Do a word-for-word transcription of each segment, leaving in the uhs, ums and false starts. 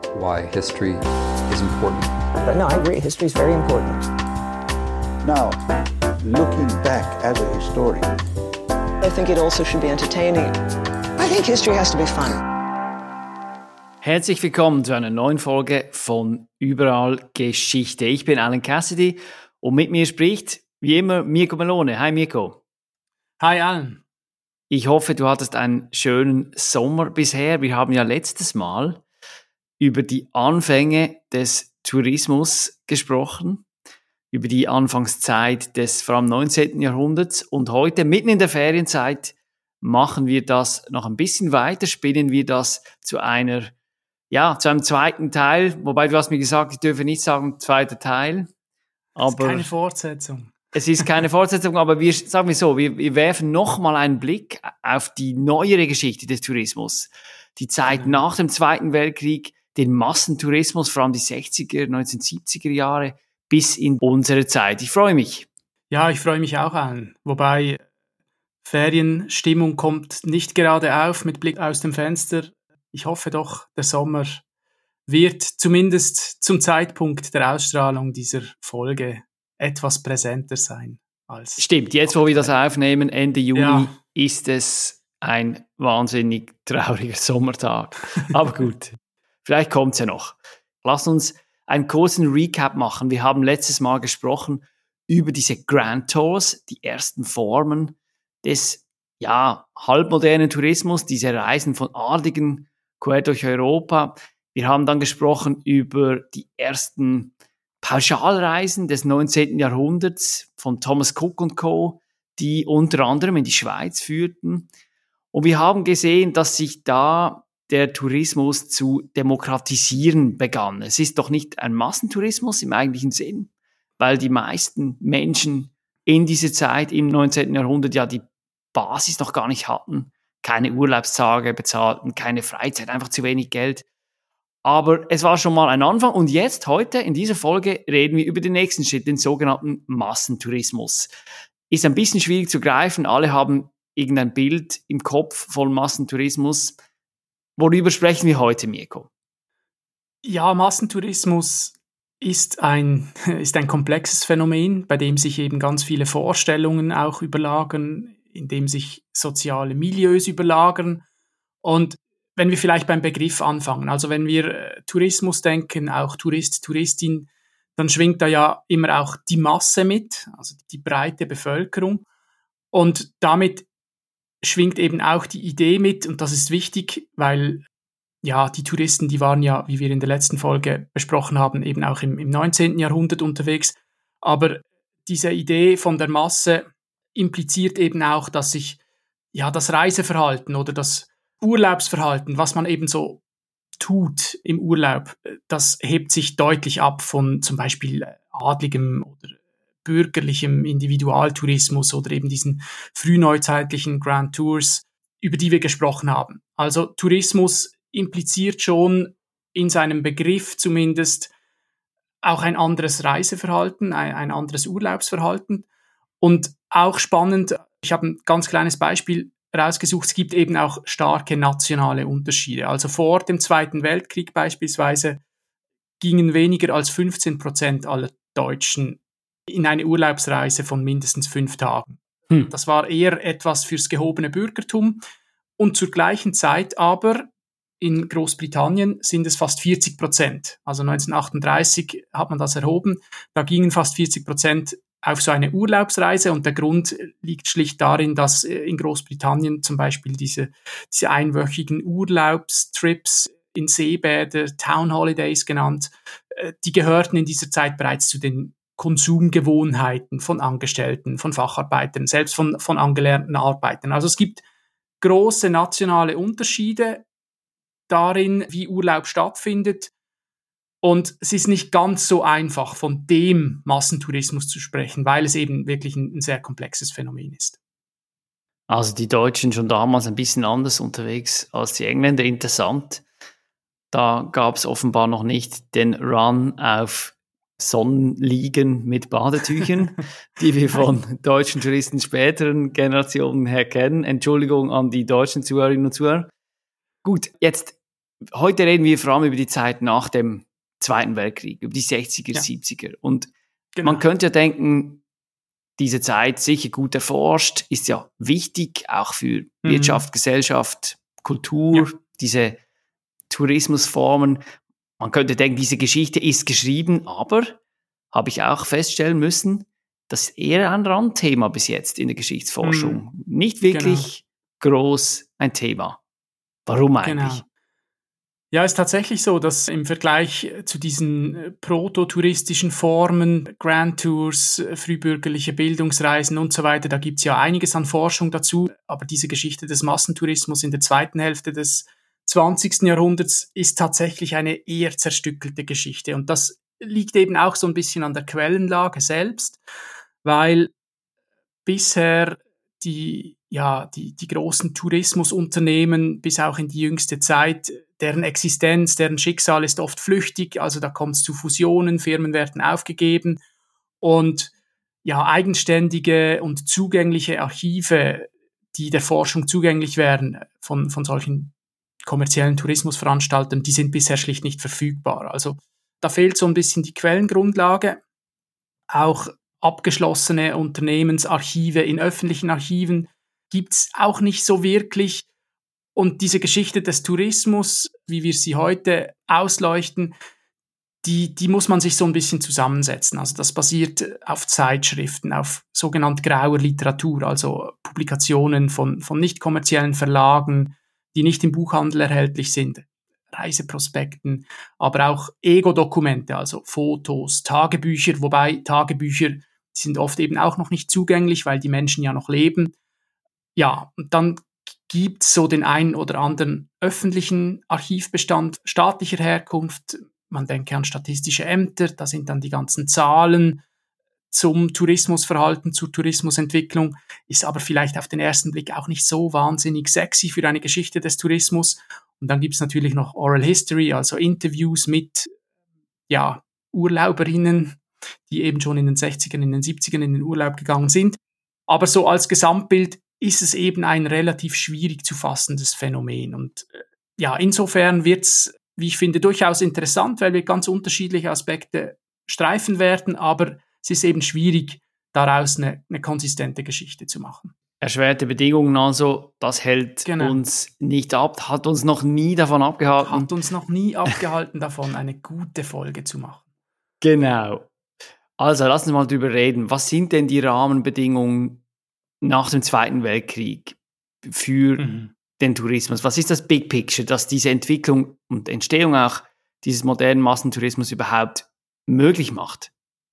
why history is important. But no, I agree. History is very important. Now, looking back as a historian, I think it also should be entertaining. I think history has to be fun. Herzlich willkommen zu einer neuen Folge von Überall Geschichte. Ich bin Alan Cassidy und mit mir spricht, wie immer, Mirko Melone. Hi Mirko. Hi Alan. Ich hoffe, du hattest einen schönen Sommer bisher. Wir haben ja letztes Mal über die Anfänge des Tourismus gesprochen, über die Anfangszeit des vor allem neunzehnten Jahrhunderts, und heute, mitten in der Ferienzeit, machen wir das noch ein bisschen weiter, spinnen wir das zu einer, ja, zu einem zweiten Teil, wobei du hast mir gesagt, ich dürfe nicht sagen zweiter Teil. Aber es ist keine Fortsetzung. Es ist keine Fortsetzung, aber wir, sagen wir so, wir, wir werfen nochmal einen Blick auf die neuere Geschichte des Tourismus. Die Zeit mhm. nach dem Zweiten Weltkrieg, den Massentourismus, vor allem die sechziger, neunzehnhundertsiebziger Jahre, bis in unsere Zeit. Ich freue mich. Ja, ich freue mich auch an. Wobei Ferienstimmung kommt nicht gerade auf mit Blick aus dem Fenster. Ich hoffe doch, der Sommer wird zumindest zum Zeitpunkt der Ausstrahlung dieser Folge etwas präsenter sein. Als Stimmt, jetzt wo wir das aufnehmen, Ende Juni, ja. ist es ein wahnsinnig trauriger Sommertag. Aber gut, vielleicht kommt es ja noch. Lass uns einen kurzen Recap machen. Wir haben letztes Mal gesprochen über diese Grand Tours, die ersten Formen des ja, halbmodernen Tourismus, diese Reisen von Adligen quer durch Europa. Wir haben dann gesprochen über die ersten Pauschalreisen des neunzehnten Jahrhunderts von Thomas Cook und Co., die unter anderem in die Schweiz führten. Und wir haben gesehen, dass sich da der Tourismus zu demokratisieren begann. Es ist doch nicht ein Massentourismus im eigentlichen Sinn, weil die meisten Menschen in dieser Zeit im neunzehnten Jahrhundert ja die Basis noch gar nicht hatten, keine Urlaubstage bezahlten, keine Freizeit, einfach zu wenig Geld. Aber es war schon mal ein Anfang, und jetzt, heute, in dieser Folge, reden wir über den nächsten Schritt, den sogenannten Massentourismus. Ist ein bisschen schwierig zu greifen, alle haben irgendein Bild im Kopf von Massentourismus. Worüber sprechen wir heute, Mirko? Ja, Massentourismus ist ein, ist ein komplexes Phänomen, bei dem sich eben ganz viele Vorstellungen auch überlagern, in dem sich soziale Milieus überlagern. Und wenn wir vielleicht beim Begriff anfangen, also wenn wir äh, Tourismus denken, auch Tourist, Touristin, dann schwingt da ja immer auch die Masse mit, also die breite Bevölkerung. Und damit schwingt eben auch die Idee mit, und das ist wichtig, weil ja, die Touristen, die waren ja, wie wir in der letzten Folge besprochen haben, eben auch im, im neunzehnten Jahrhundert unterwegs. Aber diese Idee von der Masse impliziert eben auch, dass sich ja das Reiseverhalten oder das Urlaubsverhalten, was man eben so tut im Urlaub, das hebt sich deutlich ab von zum Beispiel adligem oder bürgerlichem Individualtourismus oder eben diesen frühneuzeitlichen Grand Tours, über die wir gesprochen haben. Also Tourismus impliziert schon in seinem Begriff zumindest auch ein anderes Reiseverhalten, ein, ein anderes Urlaubsverhalten. Und auch spannend, ich habe ein ganz kleines Beispiel rausgesucht, es gibt eben auch starke nationale Unterschiede. Also vor dem Zweiten Weltkrieg beispielsweise gingen weniger als fünfzehn Prozent aller Deutschen in eine Urlaubsreise von mindestens fünf Tagen. Hm. Das war eher etwas fürs gehobene Bürgertum. Und zur gleichen Zeit aber in Großbritannien sind es fast vierzig Prozent. Also neunzehnhundertachtunddreißig hat man das erhoben. Da gingen fast vierzig Prozent auf so eine Urlaubsreise, und der Grund liegt schlicht darin, dass in Großbritannien zum Beispiel diese, diese einwöchigen Urlaubstrips in Seebäder, Town Holidays genannt, die gehörten in dieser Zeit bereits zu den Konsumgewohnheiten von Angestellten, von Facharbeitern, selbst von, von angelernten Arbeitern. Also es gibt große nationale Unterschiede darin, wie Urlaub stattfindet. Und es ist nicht ganz so einfach, von dem Massentourismus zu sprechen, weil es eben wirklich ein, ein sehr komplexes Phänomen ist. Also die Deutschen schon damals ein bisschen anders unterwegs als die Engländer. Interessant. Da gab es offenbar noch nicht den Run auf Sonnenliegen mit Badetüchern, die wir von deutschen Touristen späteren Generationen her kennen. Entschuldigung an die deutschen Zuhörerinnen und Zuhörer. Gut, jetzt heute reden wir vor allem über die Zeit nach dem Zweiten Weltkrieg, über die sechziger, Ja. siebziger. Und Genau. man könnte ja denken, diese Zeit sicher gut erforscht, ist ja wichtig, auch für Mhm. Wirtschaft, Gesellschaft, Kultur, Ja. diese Tourismusformen. Man könnte denken, diese Geschichte ist geschrieben, aber habe ich auch feststellen müssen, das ist eher ein Randthema bis jetzt in der Geschichtsforschung. Mhm. Nicht wirklich groß ein Thema. Warum eigentlich? Genau. Ja, ist tatsächlich so, dass im Vergleich zu diesen äh, prototouristischen Formen, Grand Tours, äh, frühbürgerliche Bildungsreisen und so weiter, da gibt's ja einiges an Forschung dazu. Aber diese Geschichte des Massentourismus in der zweiten Hälfte des zwanzigsten Jahrhunderts ist tatsächlich eine eher zerstückelte Geschichte. Und das liegt eben auch so ein bisschen an der Quellenlage selbst, weil bisher die, ja, die, die großen Tourismusunternehmen bis auch in die jüngste Zeit, deren Existenz, deren Schicksal ist oft flüchtig, also da kommt es zu Fusionen, Firmen werden aufgegeben und ja, eigenständige und zugängliche Archive, die der Forschung zugänglich wären von, von solchen kommerziellen Tourismusveranstaltern, die sind bisher schlicht nicht verfügbar. Also da fehlt so ein bisschen die Quellengrundlage, auch abgeschlossene Unternehmensarchive in öffentlichen Archiven gibt's auch nicht so wirklich. Und diese Geschichte des Tourismus, wie wir sie heute ausleuchten, die, die muss man sich so ein bisschen zusammensetzen. Also das basiert auf Zeitschriften, auf sogenannt grauer Literatur, also Publikationen von, von nicht kommerziellen Verlagen, die nicht im Buchhandel erhältlich sind, Reiseprospekten, aber auch Ego-Dokumente, also Fotos, Tagebücher, wobei Tagebücher, die sind oft eben auch noch nicht zugänglich, weil die Menschen ja noch leben. Ja, und dann gibt es so den einen oder anderen öffentlichen Archivbestand staatlicher Herkunft. Man denke an statistische Ämter, da sind dann die ganzen Zahlen zum Tourismusverhalten, zur Tourismusentwicklung, ist aber vielleicht auf den ersten Blick auch nicht so wahnsinnig sexy für eine Geschichte des Tourismus. Und dann gibt es natürlich noch Oral History, also Interviews mit ja, Urlauberinnen, die eben schon in den sechzigern, in den siebzigern in den Urlaub gegangen sind. Aber so als Gesamtbild ist es eben ein relativ schwierig zu fassendes Phänomen. Und äh, ja, insofern wird's, wie ich finde, durchaus interessant, weil wir ganz unterschiedliche Aspekte streifen werden, aber es ist eben schwierig, daraus eine, eine konsistente Geschichte zu machen. Erschwerte Bedingungen also, das hält Genau. uns nicht ab, hat uns noch nie davon abgehalten. Hat uns noch nie abgehalten davon, eine gute Folge zu machen. Genau. Also, lass uns mal drüber reden. Was sind denn die Rahmenbedingungen nach dem Zweiten Weltkrieg für Mhm. den Tourismus? Was ist das Big Picture, dass diese Entwicklung und Entstehung auch dieses modernen Massentourismus überhaupt möglich macht?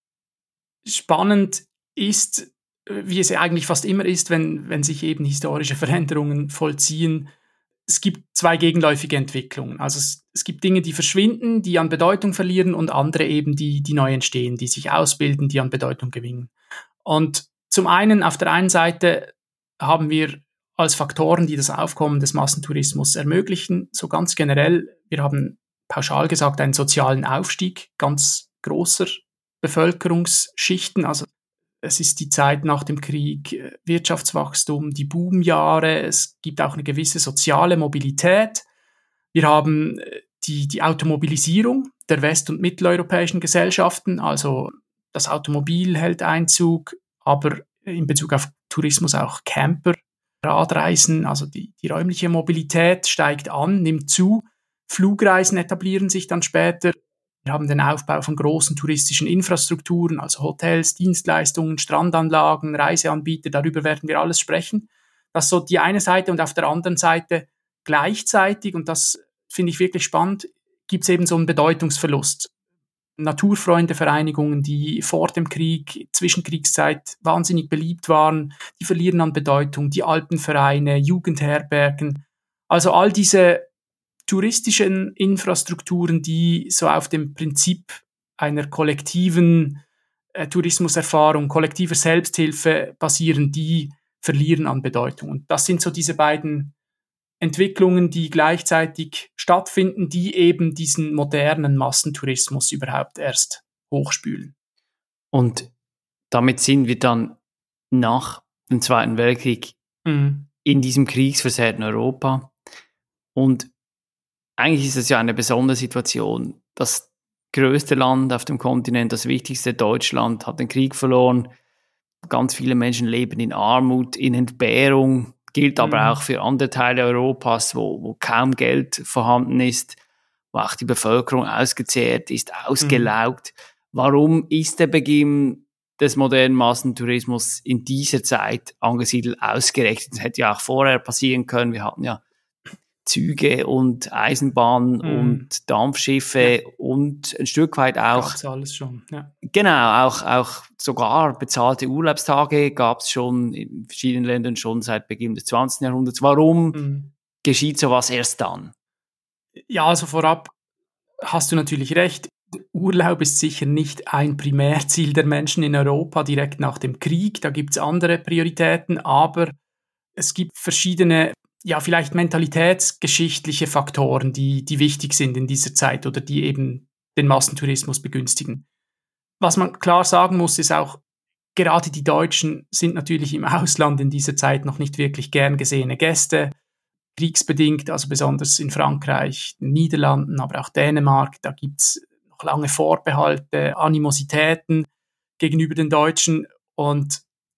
Spannend ist, wie es ja eigentlich fast immer ist, wenn, wenn sich eben historische Veränderungen vollziehen. Es gibt zwei gegenläufige Entwicklungen. Also es, es gibt Dinge, die verschwinden, die an Bedeutung verlieren und andere eben, die, die neu entstehen, die sich ausbilden, die an Bedeutung gewinnen. Und zum einen, auf der einen Seite haben wir als Faktoren, die das Aufkommen des Massentourismus ermöglichen, so ganz generell, wir haben pauschal gesagt einen sozialen Aufstieg ganz großer Bevölkerungsschichten, also es ist die Zeit nach dem Krieg, Wirtschaftswachstum, die Boomjahre, es gibt auch eine gewisse soziale Mobilität. Wir haben die, die Automobilisierung der west- und mitteleuropäischen Gesellschaften, also das Automobil hält Einzug, aber in Bezug auf Tourismus auch Camper, Radreisen, also die, die räumliche Mobilität steigt an, nimmt zu, Flugreisen etablieren sich dann später. Wir haben den Aufbau von großen touristischen Infrastrukturen, also Hotels, Dienstleistungen, Strandanlagen, Reiseanbieter, darüber werden wir alles sprechen. Das ist so die eine Seite und auf der anderen Seite gleichzeitig, und das finde ich wirklich spannend, gibt es eben so einen Bedeutungsverlust. Naturfreundevereinigungen, die vor dem Krieg, Zwischenkriegszeit wahnsinnig beliebt waren, die verlieren an Bedeutung, die Alpenvereine, Jugendherbergen, also all diese touristischen Infrastrukturen, die so auf dem Prinzip einer kollektiven äh, Tourismuserfahrung, kollektiver Selbsthilfe basieren, die verlieren an Bedeutung. Und das sind so diese beiden Entwicklungen, die gleichzeitig stattfinden, die eben diesen modernen Massentourismus überhaupt erst hochspülen. Und damit sind wir dann nach dem Zweiten Weltkrieg Mhm. in diesem kriegsversehrten Europa. Und eigentlich ist es ja eine besondere Situation. Das größte Land auf dem Kontinent, das wichtigste Deutschland, hat den Krieg verloren. Ganz viele Menschen leben in Armut, in Entbehrung. Gilt aber Mhm. auch für andere Teile Europas, wo, wo kaum Geld vorhanden ist, wo auch die Bevölkerung ausgezehrt ist, ausgelaugt. Mhm. Warum ist der Beginn des modernen Massentourismus in dieser Zeit angesiedelt ausgerechnet? Das hätte ja auch vorher passieren können. Wir hatten ja Züge und Eisenbahnen Mhm. und Dampfschiffe Ja. und ein Stück weit auch, Gab's alles schon, ja. genau, auch, auch sogar bezahlte Urlaubstage gab es schon in verschiedenen Ländern schon seit Beginn des zwanzigsten Jahrhunderts. Warum Mhm. geschieht sowas erst dann? Ja, also vorab hast du natürlich recht. Urlaub ist sicher nicht ein Primärziel der Menschen in Europa direkt nach dem Krieg. Da gibt's andere Prioritäten, aber es gibt verschiedene, ja, vielleicht mentalitätsgeschichtliche Faktoren, die, die wichtig sind in dieser Zeit oder die eben den Massentourismus begünstigen. Was man klar sagen muss, ist auch, gerade die Deutschen sind natürlich im Ausland in dieser Zeit noch nicht wirklich gern gesehene Gäste. Kriegsbedingt, also besonders in Frankreich, den Niederlanden, aber auch Dänemark, da gibt's noch lange Vorbehalte, Animositäten gegenüber den Deutschen. Und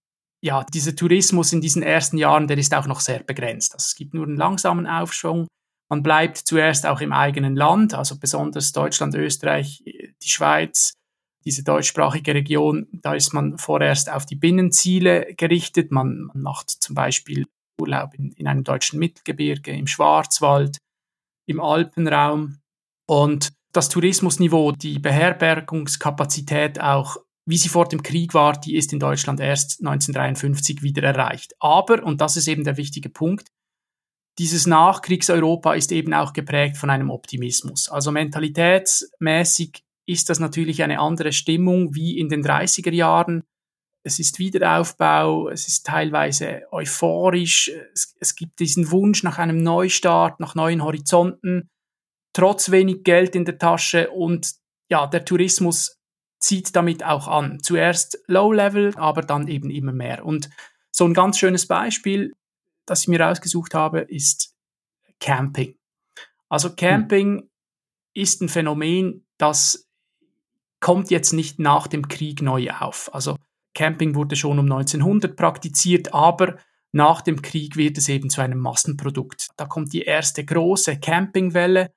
ja, dieser Tourismus in diesen ersten Jahren, der ist auch noch sehr begrenzt. Also es gibt nur einen langsamen Aufschwung. Man bleibt zuerst auch im eigenen Land, also besonders Deutschland, Österreich, die Schweiz, diese deutschsprachige Region, da ist man vorerst auf die Binnenziele gerichtet. Man, man macht zum Beispiel Urlaub in, in einem deutschen Mittelgebirge, im Schwarzwald, im Alpenraum. Und das Tourismusniveau, die Beherbergungskapazität auch, wie sie vor dem Krieg war, die ist in Deutschland erst neunzehnhundertdreiundfünfzig wieder erreicht. Aber, und das ist eben der wichtige Punkt, dieses Nachkriegseuropa ist eben auch geprägt von einem Optimismus. Also mentalitätsmäßig ist das natürlich eine andere Stimmung wie in den dreißiger Jahren. Es ist Wiederaufbau, es ist teilweise euphorisch, es, es gibt diesen Wunsch nach einem Neustart, nach neuen Horizonten, trotz wenig Geld in der Tasche, und ja, der Tourismus zieht damit auch an. Zuerst Low-Level, aber dann eben immer mehr. Und so ein ganz schönes Beispiel, das ich mir rausgesucht habe, ist Camping. Also Camping hm. ist ein Phänomen, das kommt jetzt nicht nach dem Krieg neu auf. Also Camping wurde schon um neunzehnhundert praktiziert, aber nach dem Krieg wird es eben zu einem Massenprodukt. Da kommt die erste große Campingwelle.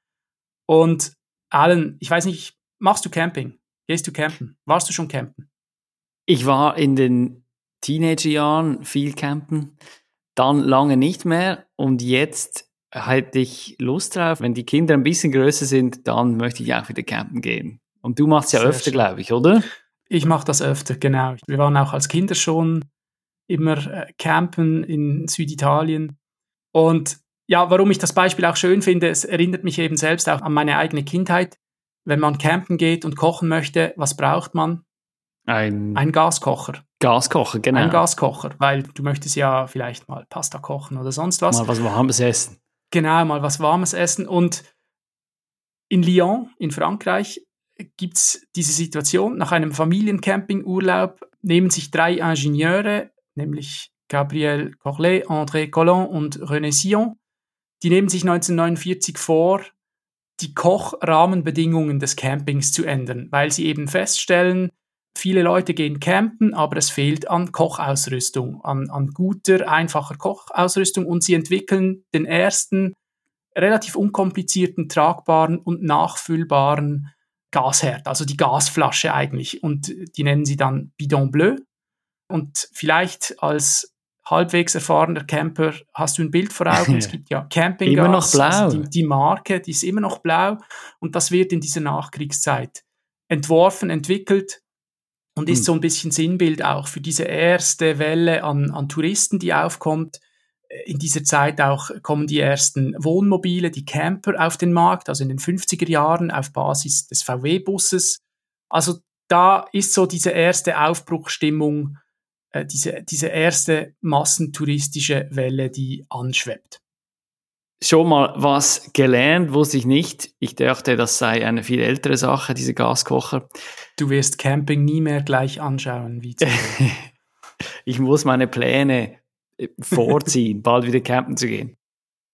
Und Alan, ich weiß nicht, machst du Camping? Gehst du campen? Warst du schon campen? Ich war in den Teenagerjahren viel campen, dann lange nicht mehr, und jetzt hätte ich Lust drauf. Wenn die Kinder ein bisschen größer sind, dann möchte ich auch wieder campen gehen. Und du machst ja Sehr öfter, schön. glaube ich, oder? Ich mache das öfter, genau. Wir waren auch als Kinder schon immer äh, campen in Süditalien. Und ja, warum ich das Beispiel auch schön finde, es erinnert mich eben selbst auch an meine eigene Kindheit. Wenn man campen geht und kochen möchte, was braucht man? Ein, Ein Gaskocher. Gaskocher, genau. Ein Gaskocher, weil du möchtest ja vielleicht mal Pasta kochen oder sonst was. Mal was Warmes essen. Genau, mal was Warmes essen. Und in Lyon, in Frankreich, gibt's diese Situation. Nach einem Familiencampingurlaub nehmen sich drei Ingenieure, nämlich Gabriel Corlet, André Collin und René Sillon, die nehmen sich neunzehnhundertneunundvierzig vor, die Kochrahmenbedingungen des Campings zu ändern, weil sie eben feststellen, viele Leute gehen campen, aber es fehlt an Kochausrüstung, an, an guter, einfacher Kochausrüstung, und sie entwickeln den ersten relativ unkomplizierten, tragbaren und nachfüllbaren Gasherd, also die Gasflasche eigentlich, und die nennen sie dann Bidon Bleu. Und vielleicht als halbwegs erfahrener Camper hast du ein Bild vor Augen. Es gibt ja Campinggas. Immer noch blau. Also die, die Marke, die ist immer noch blau. Und das wird in dieser Nachkriegszeit entworfen, entwickelt und ist hm. so ein bisschen Sinnbild auch für diese erste Welle an, an Touristen, die aufkommt. In dieser Zeit auch kommen die ersten Wohnmobile, die Camper auf den Markt, also in den fünfziger Jahren auf Basis des V W-Busses. Also da ist so diese erste Aufbruchstimmung, äh, diese, diese erste massentouristische Welle, die anschwebt. Schon mal was gelernt, wusste ich nicht. Ich dachte, das sei eine viel ältere Sache, diese Gaskocher. Du wirst Camping nie mehr gleich anschauen wie zu Ich muss meine Pläne vorziehen, bald wieder campen zu gehen. Ja.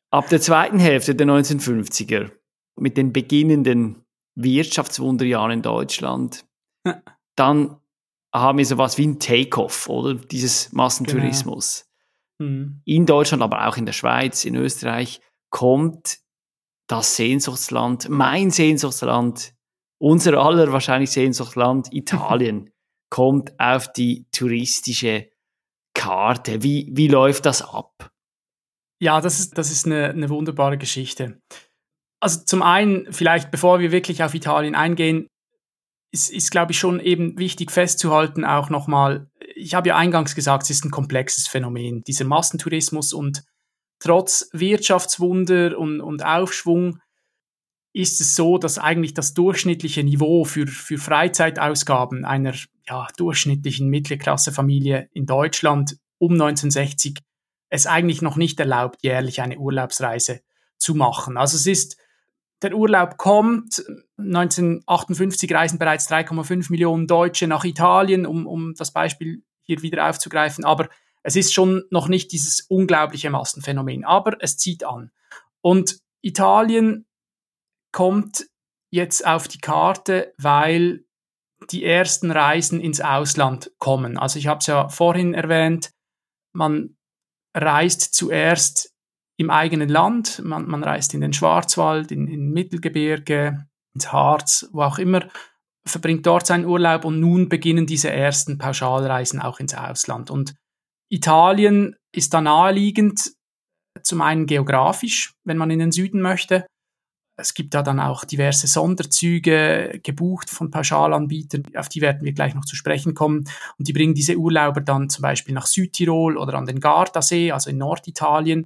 Ab der zweiten Hälfte der neunzehnhundertfünfziger, mit den beginnenden Wirtschaftswunderjahren in Deutschland, Ja. dann haben wir sowas wie ein Take-off, oder? Dieses Massentourismus. Genau. Mhm. In Deutschland, aber auch in der Schweiz, in Österreich, kommt das Sehnsuchtsland, mein Sehnsuchtsland, unser aller wahrscheinlich Sehnsuchtsland, Italien, kommt auf die touristische Karte. Wie, wie läuft das ab? Ja, das ist, das ist eine, eine wunderbare Geschichte. Also zum einen, vielleicht bevor wir wirklich auf Italien eingehen, ist, ist glaube ich, schon eben wichtig festzuhalten, auch nochmal, ich habe ja eingangs gesagt, es ist ein komplexes Phänomen, dieser Massentourismus, und trotz Wirtschaftswunder und, und Aufschwung ist es so, dass eigentlich das durchschnittliche Niveau für, für Freizeitausgaben einer ja, durchschnittlichen Mittelklassefamilie in Deutschland um neunzehnhundertsechzig es eigentlich noch nicht erlaubt, jährlich eine Urlaubsreise zu machen. Also es ist, der Urlaub kommt, neunzehnhundertachtundfünfzig reisen bereits drei Komma fünf Millionen Deutsche nach Italien, um, um das Beispiel hier wieder aufzugreifen, aber es ist schon noch nicht dieses unglaubliche Massenphänomen, aber es zieht an. Und Italien kommt jetzt auf die Karte, weil die ersten Reisen ins Ausland kommen. Also ich habe es ja vorhin erwähnt, man reist zuerst im eigenen Land, man, man reist in den Schwarzwald, in, in Mittelgebirge, ins Harz, wo auch immer, verbringt dort seinen Urlaub, und nun beginnen diese ersten Pauschalreisen auch ins Ausland. Und Italien ist da naheliegend, zum einen geografisch, wenn man in den Süden möchte. Es gibt da dann auch diverse Sonderzüge gebucht von Pauschalanbietern, auf die werden wir gleich noch zu sprechen kommen. Und die bringen diese Urlauber dann zum Beispiel nach Südtirol oder an den Gardasee, also in Norditalien.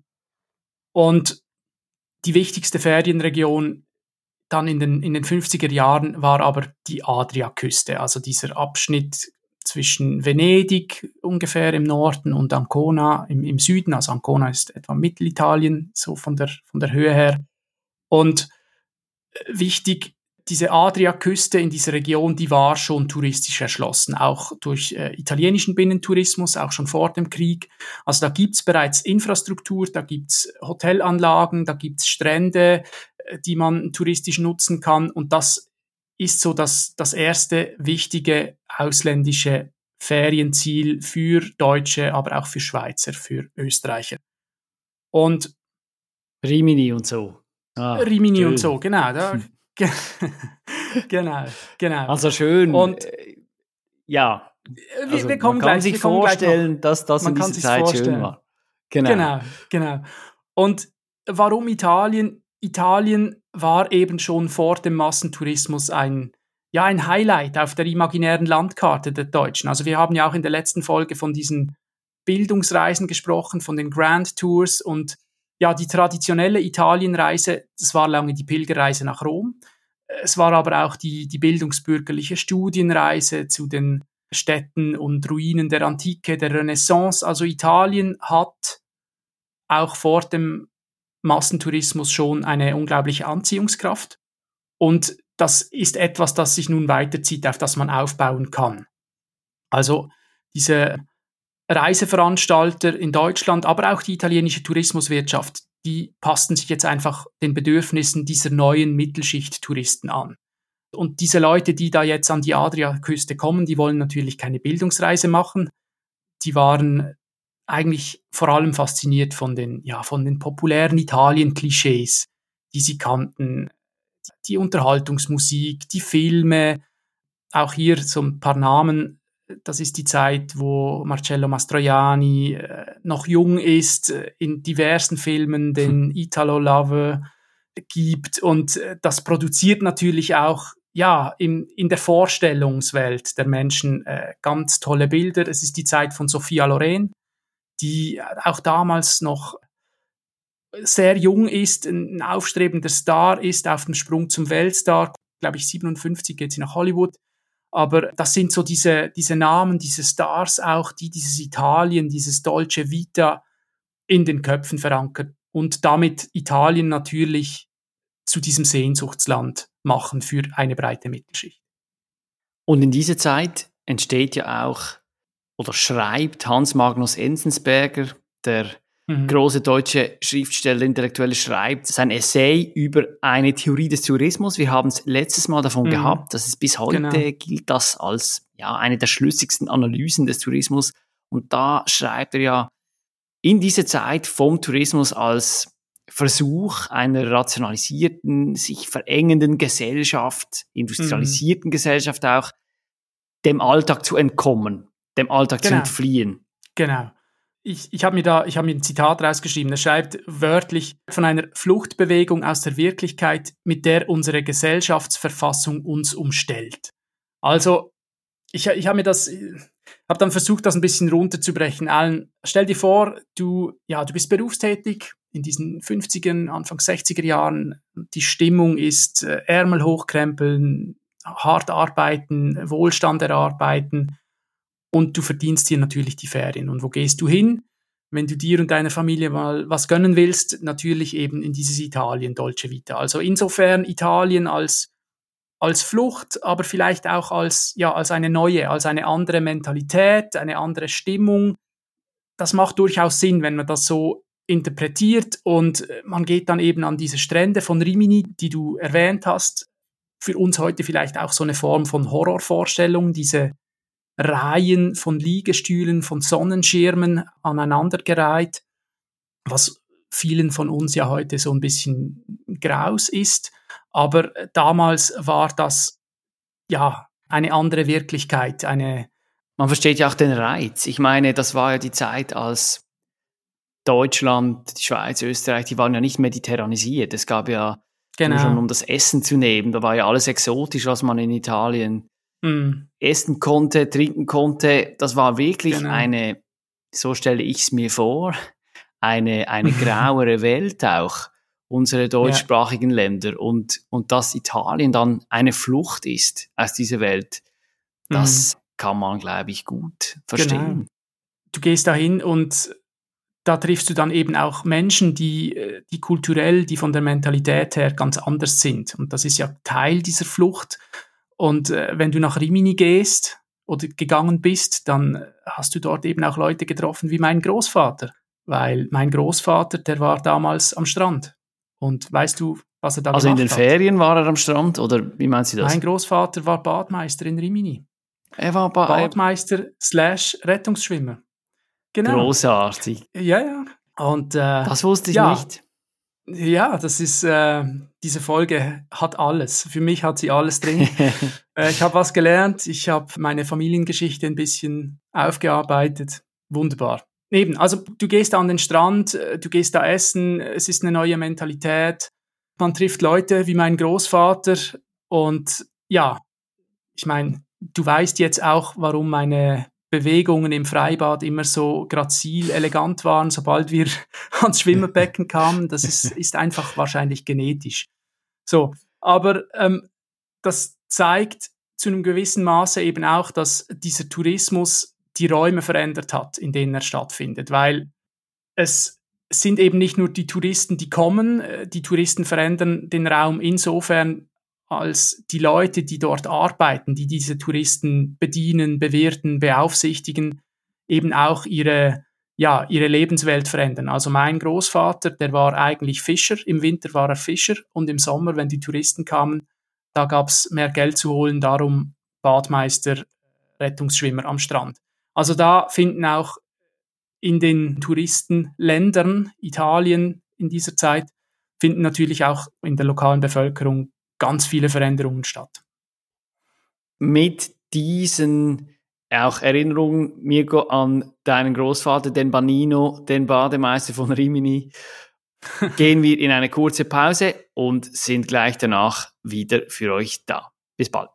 Und die wichtigste Ferienregion dann in den, in den fünfziger Jahren war aber die Adriaküste, also dieser Abschnitt zwischen Venedig ungefähr im Norden und Ancona im, im Süden. Also Ancona ist etwa Mittelitalien, so von der, von der Höhe her. Und wichtig, diese Adriaküste in dieser Region, die war schon touristisch erschlossen, auch durch äh, italienischen Binnentourismus, auch schon vor dem Krieg. Also da gibt's bereits Infrastruktur, da gibt's Hotelanlagen, da gibt's Strände, äh, die man touristisch nutzen kann. Und das ist so das, das erste wichtige ausländische Ferienziel für Deutsche, aber auch für Schweizer, für Österreicher. Und Rimini und so. Ah, Rimini schön. Und so, genau. Da, ge- genau, genau. Also schön. Und äh, ja, wir, also wir kommen man kann gleich, sich wir kommen vorstellen, noch, dass das in dieser Zeit vorstellen. schön war. Genau. genau, genau. Und warum Italien? Italien war eben schon vor dem Massentourismus ein, ja, ein Highlight auf der imaginären Landkarte der Deutschen. Also wir haben ja auch in der letzten Folge von diesen Bildungsreisen gesprochen, von den Grand Tours, und ja, die traditionelle Italienreise, das war lange die Pilgerreise nach Rom. Es war aber auch die, die bildungsbürgerliche Studienreise zu den Städten und Ruinen der Antike, der Renaissance. Also Italien hat auch vor dem Massentourismus schon eine unglaubliche Anziehungskraft. Und das ist etwas, das sich nun weiterzieht, auf das man aufbauen kann. Also diese Reiseveranstalter in Deutschland, aber auch die italienische Tourismuswirtschaft, die passten sich jetzt einfach den Bedürfnissen dieser neuen Mittelschicht-Touristen an. Und diese Leute, die da jetzt an die Adriaküste kommen, die wollen natürlich keine Bildungsreise machen. Die waren eigentlich vor allem fasziniert von den, ja, von den populären Italien-Klischees, die sie kannten. Die Unterhaltungsmusik, die Filme, auch hier so ein paar Namen. Das ist die Zeit, wo Marcello Mastroianni äh, noch jung ist, äh, in diversen Filmen den Italo Lover gibt, und äh, das produziert natürlich auch ja in, in der Vorstellungswelt der Menschen äh, ganz tolle Bilder. Es ist die Zeit von Sophia Loren, die auch damals noch sehr jung ist, ein aufstrebender Star ist, auf dem Sprung zum Weltstar. Glaube ich, siebenundfünfzig geht sie nach Hollywood. Aber das sind so diese, diese Namen, diese Stars auch, die dieses Italien, dieses Dolce Vita in den Köpfen verankern und damit Italien natürlich zu diesem Sehnsuchtsland machen für eine breite Mittelschicht. Und in dieser Zeit entsteht ja auch oder schreibt Hans Magnus Enzensberger, der mhm. große deutsche Schriftsteller, Intellektuelle, schreibt sein Essay über eine Theorie des Tourismus. Wir haben es letztes Mal davon mhm. gehabt, dass es bis heute genau. gilt das als ja eine der schlüssigsten Analysen des Tourismus. Und da schreibt er ja in dieser Zeit vom Tourismus als Versuch einer rationalisierten, sich verengenden Gesellschaft, industrialisierten mhm. Gesellschaft auch, dem Alltag zu entkommen, dem Alltag genau. zu entfliehen. Genau. Ich, ich habe mir da, ich habe mir ein Zitat rausgeschrieben. Er schreibt wörtlich von einer Fluchtbewegung aus der Wirklichkeit, mit der unsere Gesellschaftsverfassung uns umstellt. Also, ich, ich habe mir das, habe dann versucht, das ein bisschen runterzubrechen. Allen, stell dir vor, du, ja, du bist berufstätig in diesen fünfziger, Anfang sechziger Jahren. Die Stimmung ist äh, Ärmel hochkrempeln, hart arbeiten, Wohlstand erarbeiten. Und du verdienst dir natürlich die Ferien. Und wo gehst du hin, wenn du dir und deiner Familie mal was gönnen willst? Natürlich eben in dieses Italien, Dolce Vita. Also insofern Italien als, als Flucht, aber vielleicht auch als, ja, als eine neue, als eine andere Mentalität, eine andere Stimmung. Das macht durchaus Sinn, wenn man das so interpretiert. Und man geht dann eben an diese Strände von Rimini, die du erwähnt hast. Für uns heute vielleicht auch so eine Form von Horrorvorstellung, diese Reihen von Liegestühlen, von Sonnenschirmen aneinandergereiht, was vielen von uns ja heute so ein bisschen graus ist. Aber damals war das ja eine andere Wirklichkeit. Eine Man versteht ja auch den Reiz. Ich meine, das war ja die Zeit, als Deutschland, die Schweiz, Österreich, die waren ja nicht mediterranisiert. Es gab ja genau. schon, um das Essen zu nehmen, da war ja alles exotisch, was man in Italien Mm. essen konnte, trinken konnte. Das war wirklich genau. eine, so stelle ich es mir vor, eine, eine grauere Welt auch, unsere deutschsprachigen ja. Länder. Und, und dass Italien dann eine Flucht ist aus dieser Welt, das mm. kann man, glaube ich, gut verstehen. Genau. Du gehst dahin und da triffst du dann eben auch Menschen, die, die kulturell, die von der Mentalität her ganz anders sind. Und das ist ja Teil dieser Flucht. Und äh, wenn du nach Rimini gehst oder gegangen bist, dann hast du dort eben auch Leute getroffen wie mein Großvater. Weil mein Großvater, der war damals am Strand. Und weißt du, was er da also gemacht hat? Also in den Ferien war er am Strand? Oder wie meinst du das? Mein Großvater war Badmeister in Rimini. Er war ba- Badmeister slash Rettungsschwimmer. Genau. Großartig. Ja, ja. Und, äh, das wusste ich ja. nicht. Ja, das ist, äh, diese Folge hat alles. Für mich hat sie alles drin. äh, ich habe was gelernt, ich habe meine Familiengeschichte ein bisschen aufgearbeitet. Wunderbar. Eben, also du gehst an den Strand, du gehst da essen, es ist eine neue Mentalität. Man trifft Leute wie mein Großvater und ja, ich meine, du weißt jetzt auch, warum meine Bewegungen im Freibad immer so grazil, elegant waren, sobald wir ans Schwimmerbecken kamen. Das ist, ist einfach wahrscheinlich genetisch. So, aber ähm, das zeigt zu einem gewissen Maße eben auch, dass dieser Tourismus die Räume verändert hat, in denen er stattfindet, weil es sind eben nicht nur die Touristen, die kommen, die Touristen verändern den Raum insofern, als die Leute, die dort arbeiten, die diese Touristen bedienen, bewirten, beaufsichtigen, eben auch ihre, ja, ihre Lebenswelt verändern. Also mein Großvater, der war eigentlich Fischer, im Winter war er Fischer und im Sommer, wenn die Touristen kamen, da gab es mehr Geld zu holen, darum Badmeister, Rettungsschwimmer am Strand. Also da finden auch in den Touristenländern, Italien in dieser Zeit, finden natürlich auch in der lokalen Bevölkerung ganz viele Veränderungen statt. Mit diesen auch Erinnerungen, Mirko, an deinen Großvater, den Banino, den Bademeister von Rimini, gehen wir in eine kurze Pause und sind gleich danach wieder für euch da. Bis bald.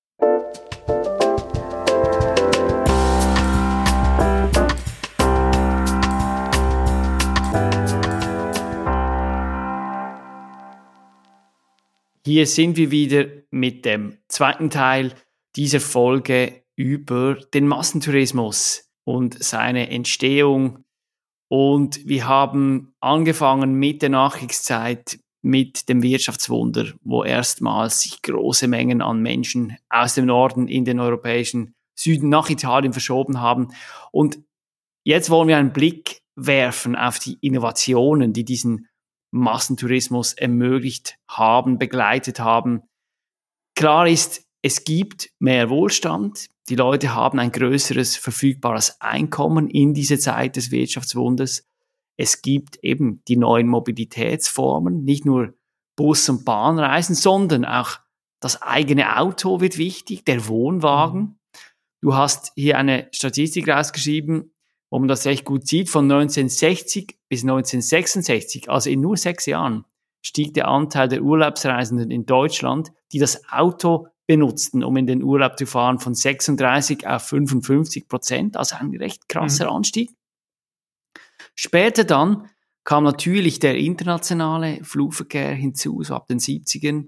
Hier sind wir wieder mit dem zweiten Teil dieser Folge über den Massentourismus und seine Entstehung. Und wir haben angefangen mit der Nachkriegszeit, mit dem Wirtschaftswunder, wo erstmals sich große Mengen an Menschen aus dem Norden in den europäischen Süden nach Italien verschoben haben. Und jetzt wollen wir einen Blick werfen auf die Innovationen, die diesen Massentourismus ermöglicht haben, begleitet haben. Klar ist, es gibt mehr Wohlstand. Die Leute haben ein größeres verfügbares Einkommen in dieser Zeit des Wirtschaftswunders. Es gibt eben die neuen Mobilitätsformen, nicht nur Bus- und Bahnreisen, sondern auch das eigene Auto wird wichtig, der Wohnwagen. Du hast hier eine Statistik rausgeschrieben, wo man das recht gut sieht. Von neunzehnhundertsechzig bis neunzehnhundertsechsundsechzig, also in nur sechs Jahren, stieg der Anteil der Urlaubsreisenden in Deutschland, die das Auto benutzten, um in den Urlaub zu fahren, von sechsunddreißig auf fünfundfünfzig Prozent, also ein recht krasser mhm. Anstieg. Später dann kam natürlich der internationale Flugverkehr hinzu, so ab den siebzigern.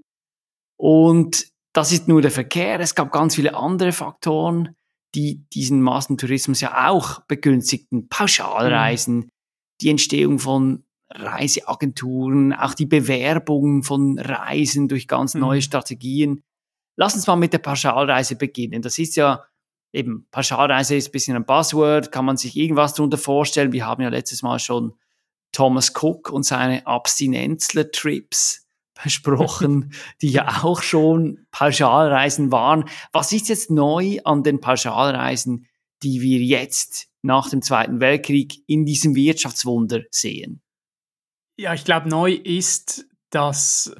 Und das ist nur der Verkehr. Es gab ganz viele andere Faktoren, die diesen Massentourismus ja auch begünstigten. Pauschalreisen, mhm. die Entstehung von Reiseagenturen, auch die Bewerbung von Reisen durch ganz mhm. neue Strategien. Lass uns mal mit der Pauschalreise beginnen. Das ist ja eben, Pauschalreise ist ein bisschen ein Buzzword, kann man sich irgendwas darunter vorstellen. Wir haben ja letztes Mal schon Thomas Cook und seine Abstinenzler-Trips besprochen, die ja auch schon Pauschalreisen waren. Was ist jetzt neu an den Pauschalreisen, die wir jetzt nach dem Zweiten Weltkrieg in diesem Wirtschaftswunder sehen? Ja, ich glaube, neu ist das,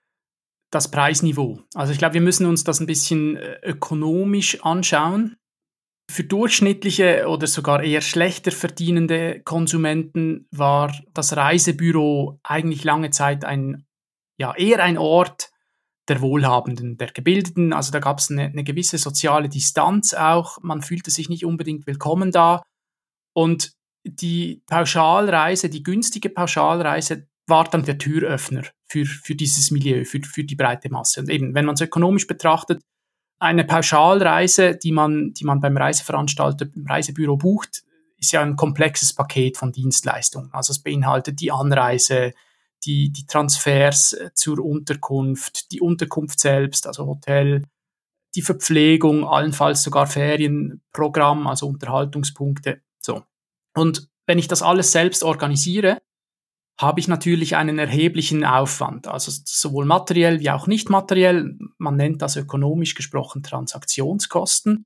das Preisniveau. Also ich glaube, wir müssen uns das ein bisschen ökonomisch anschauen. Für durchschnittliche oder sogar eher schlechter verdienende Konsumenten war das Reisebüro eigentlich lange Zeit ein, ja, eher ein Ort der Wohlhabenden, der Gebildeten. Also da gab es eine, eine gewisse soziale Distanz auch. Man fühlte sich nicht unbedingt willkommen da. Und die Pauschalreise, die günstige Pauschalreise war dann der Türöffner für, für dieses Milieu, für, für die breite Masse. Und eben, wenn man es ökonomisch betrachtet, eine Pauschalreise, die man, die man beim Reiseveranstalter, beim Reisebüro bucht, ist ja ein komplexes Paket von Dienstleistungen. Also es beinhaltet die Anreise, die, die Transfers zur Unterkunft, die Unterkunft selbst, also Hotel, die Verpflegung, allenfalls sogar Ferienprogramm, also Unterhaltungspunkte, so. Und wenn ich das alles selbst organisiere, habe ich natürlich einen erheblichen Aufwand, also sowohl materiell wie auch nicht materiell. Man nennt das ökonomisch gesprochen Transaktionskosten.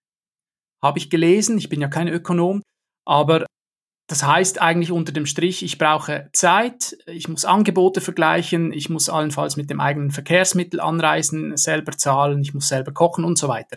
Habe ich gelesen, ich bin ja kein Ökonom, aber das heißt eigentlich unter dem Strich, ich brauche Zeit, ich muss Angebote vergleichen, ich muss allenfalls mit dem eigenen Verkehrsmittel anreisen, selber zahlen, ich muss selber kochen und so weiter.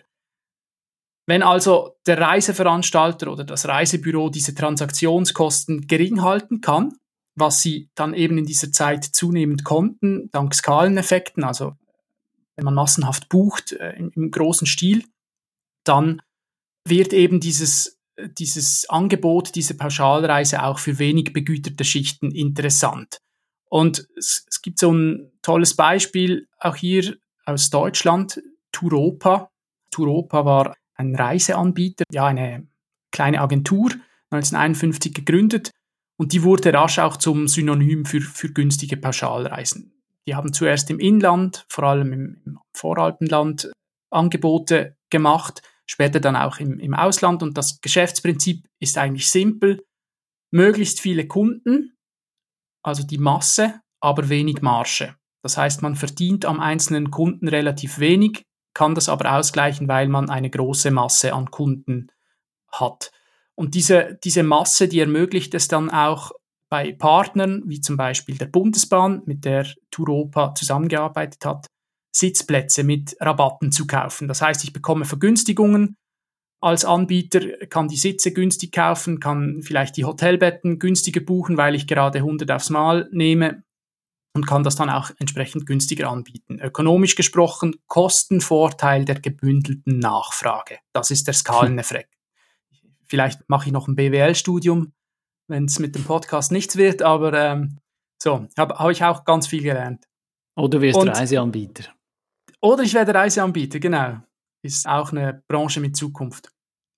Wenn also der Reiseveranstalter oder das Reisebüro diese Transaktionskosten gering halten kann, was sie dann eben in dieser Zeit zunehmend konnten, dank Skaleneffekten, also wenn man massenhaft bucht äh, im, im großen Stil, dann wird eben dieses, dieses Angebot, diese Pauschalreise auch für wenig begüterte Schichten interessant. Und es, es gibt so ein tolles Beispiel auch hier aus Deutschland, Touropa. Touropa war ein Reiseanbieter, ja eine kleine Agentur, neunzehnhunderteinundfünfzig gegründet. Und die wurde rasch auch zum Synonym für, für günstige Pauschalreisen. Die haben zuerst im Inland, vor allem im, im Voralpenland, Angebote gemacht, später dann auch im, im Ausland. Und das Geschäftsprinzip ist eigentlich simpel. Möglichst viele Kunden, also die Masse, aber wenig Marge. Das heißt, man verdient am einzelnen Kunden relativ wenig, kann das aber ausgleichen, weil man eine große Masse an Kunden hat. Und diese, diese Masse, die ermöglicht es dann auch bei Partnern, wie zum Beispiel der Bundesbahn, mit der Touropa zusammengearbeitet hat, Sitzplätze mit Rabatten zu kaufen. Das heißt, ich bekomme Vergünstigungen als Anbieter, kann die Sitze günstig kaufen, kann vielleicht die Hotelbetten günstiger buchen, weil ich gerade hundert aufs Mal nehme und kann das dann auch entsprechend günstiger anbieten. Ökonomisch gesprochen, Kostenvorteil der gebündelten Nachfrage. Das ist der Skaleneffekt. Vielleicht mache ich noch ein B W L-Studium, wenn es mit dem Podcast nichts wird, aber ähm, so, habe hab ich auch ganz viel gelernt. Oder wirst du Reiseanbieter. Oder ich werde Reiseanbieter, genau. Ist auch eine Branche mit Zukunft.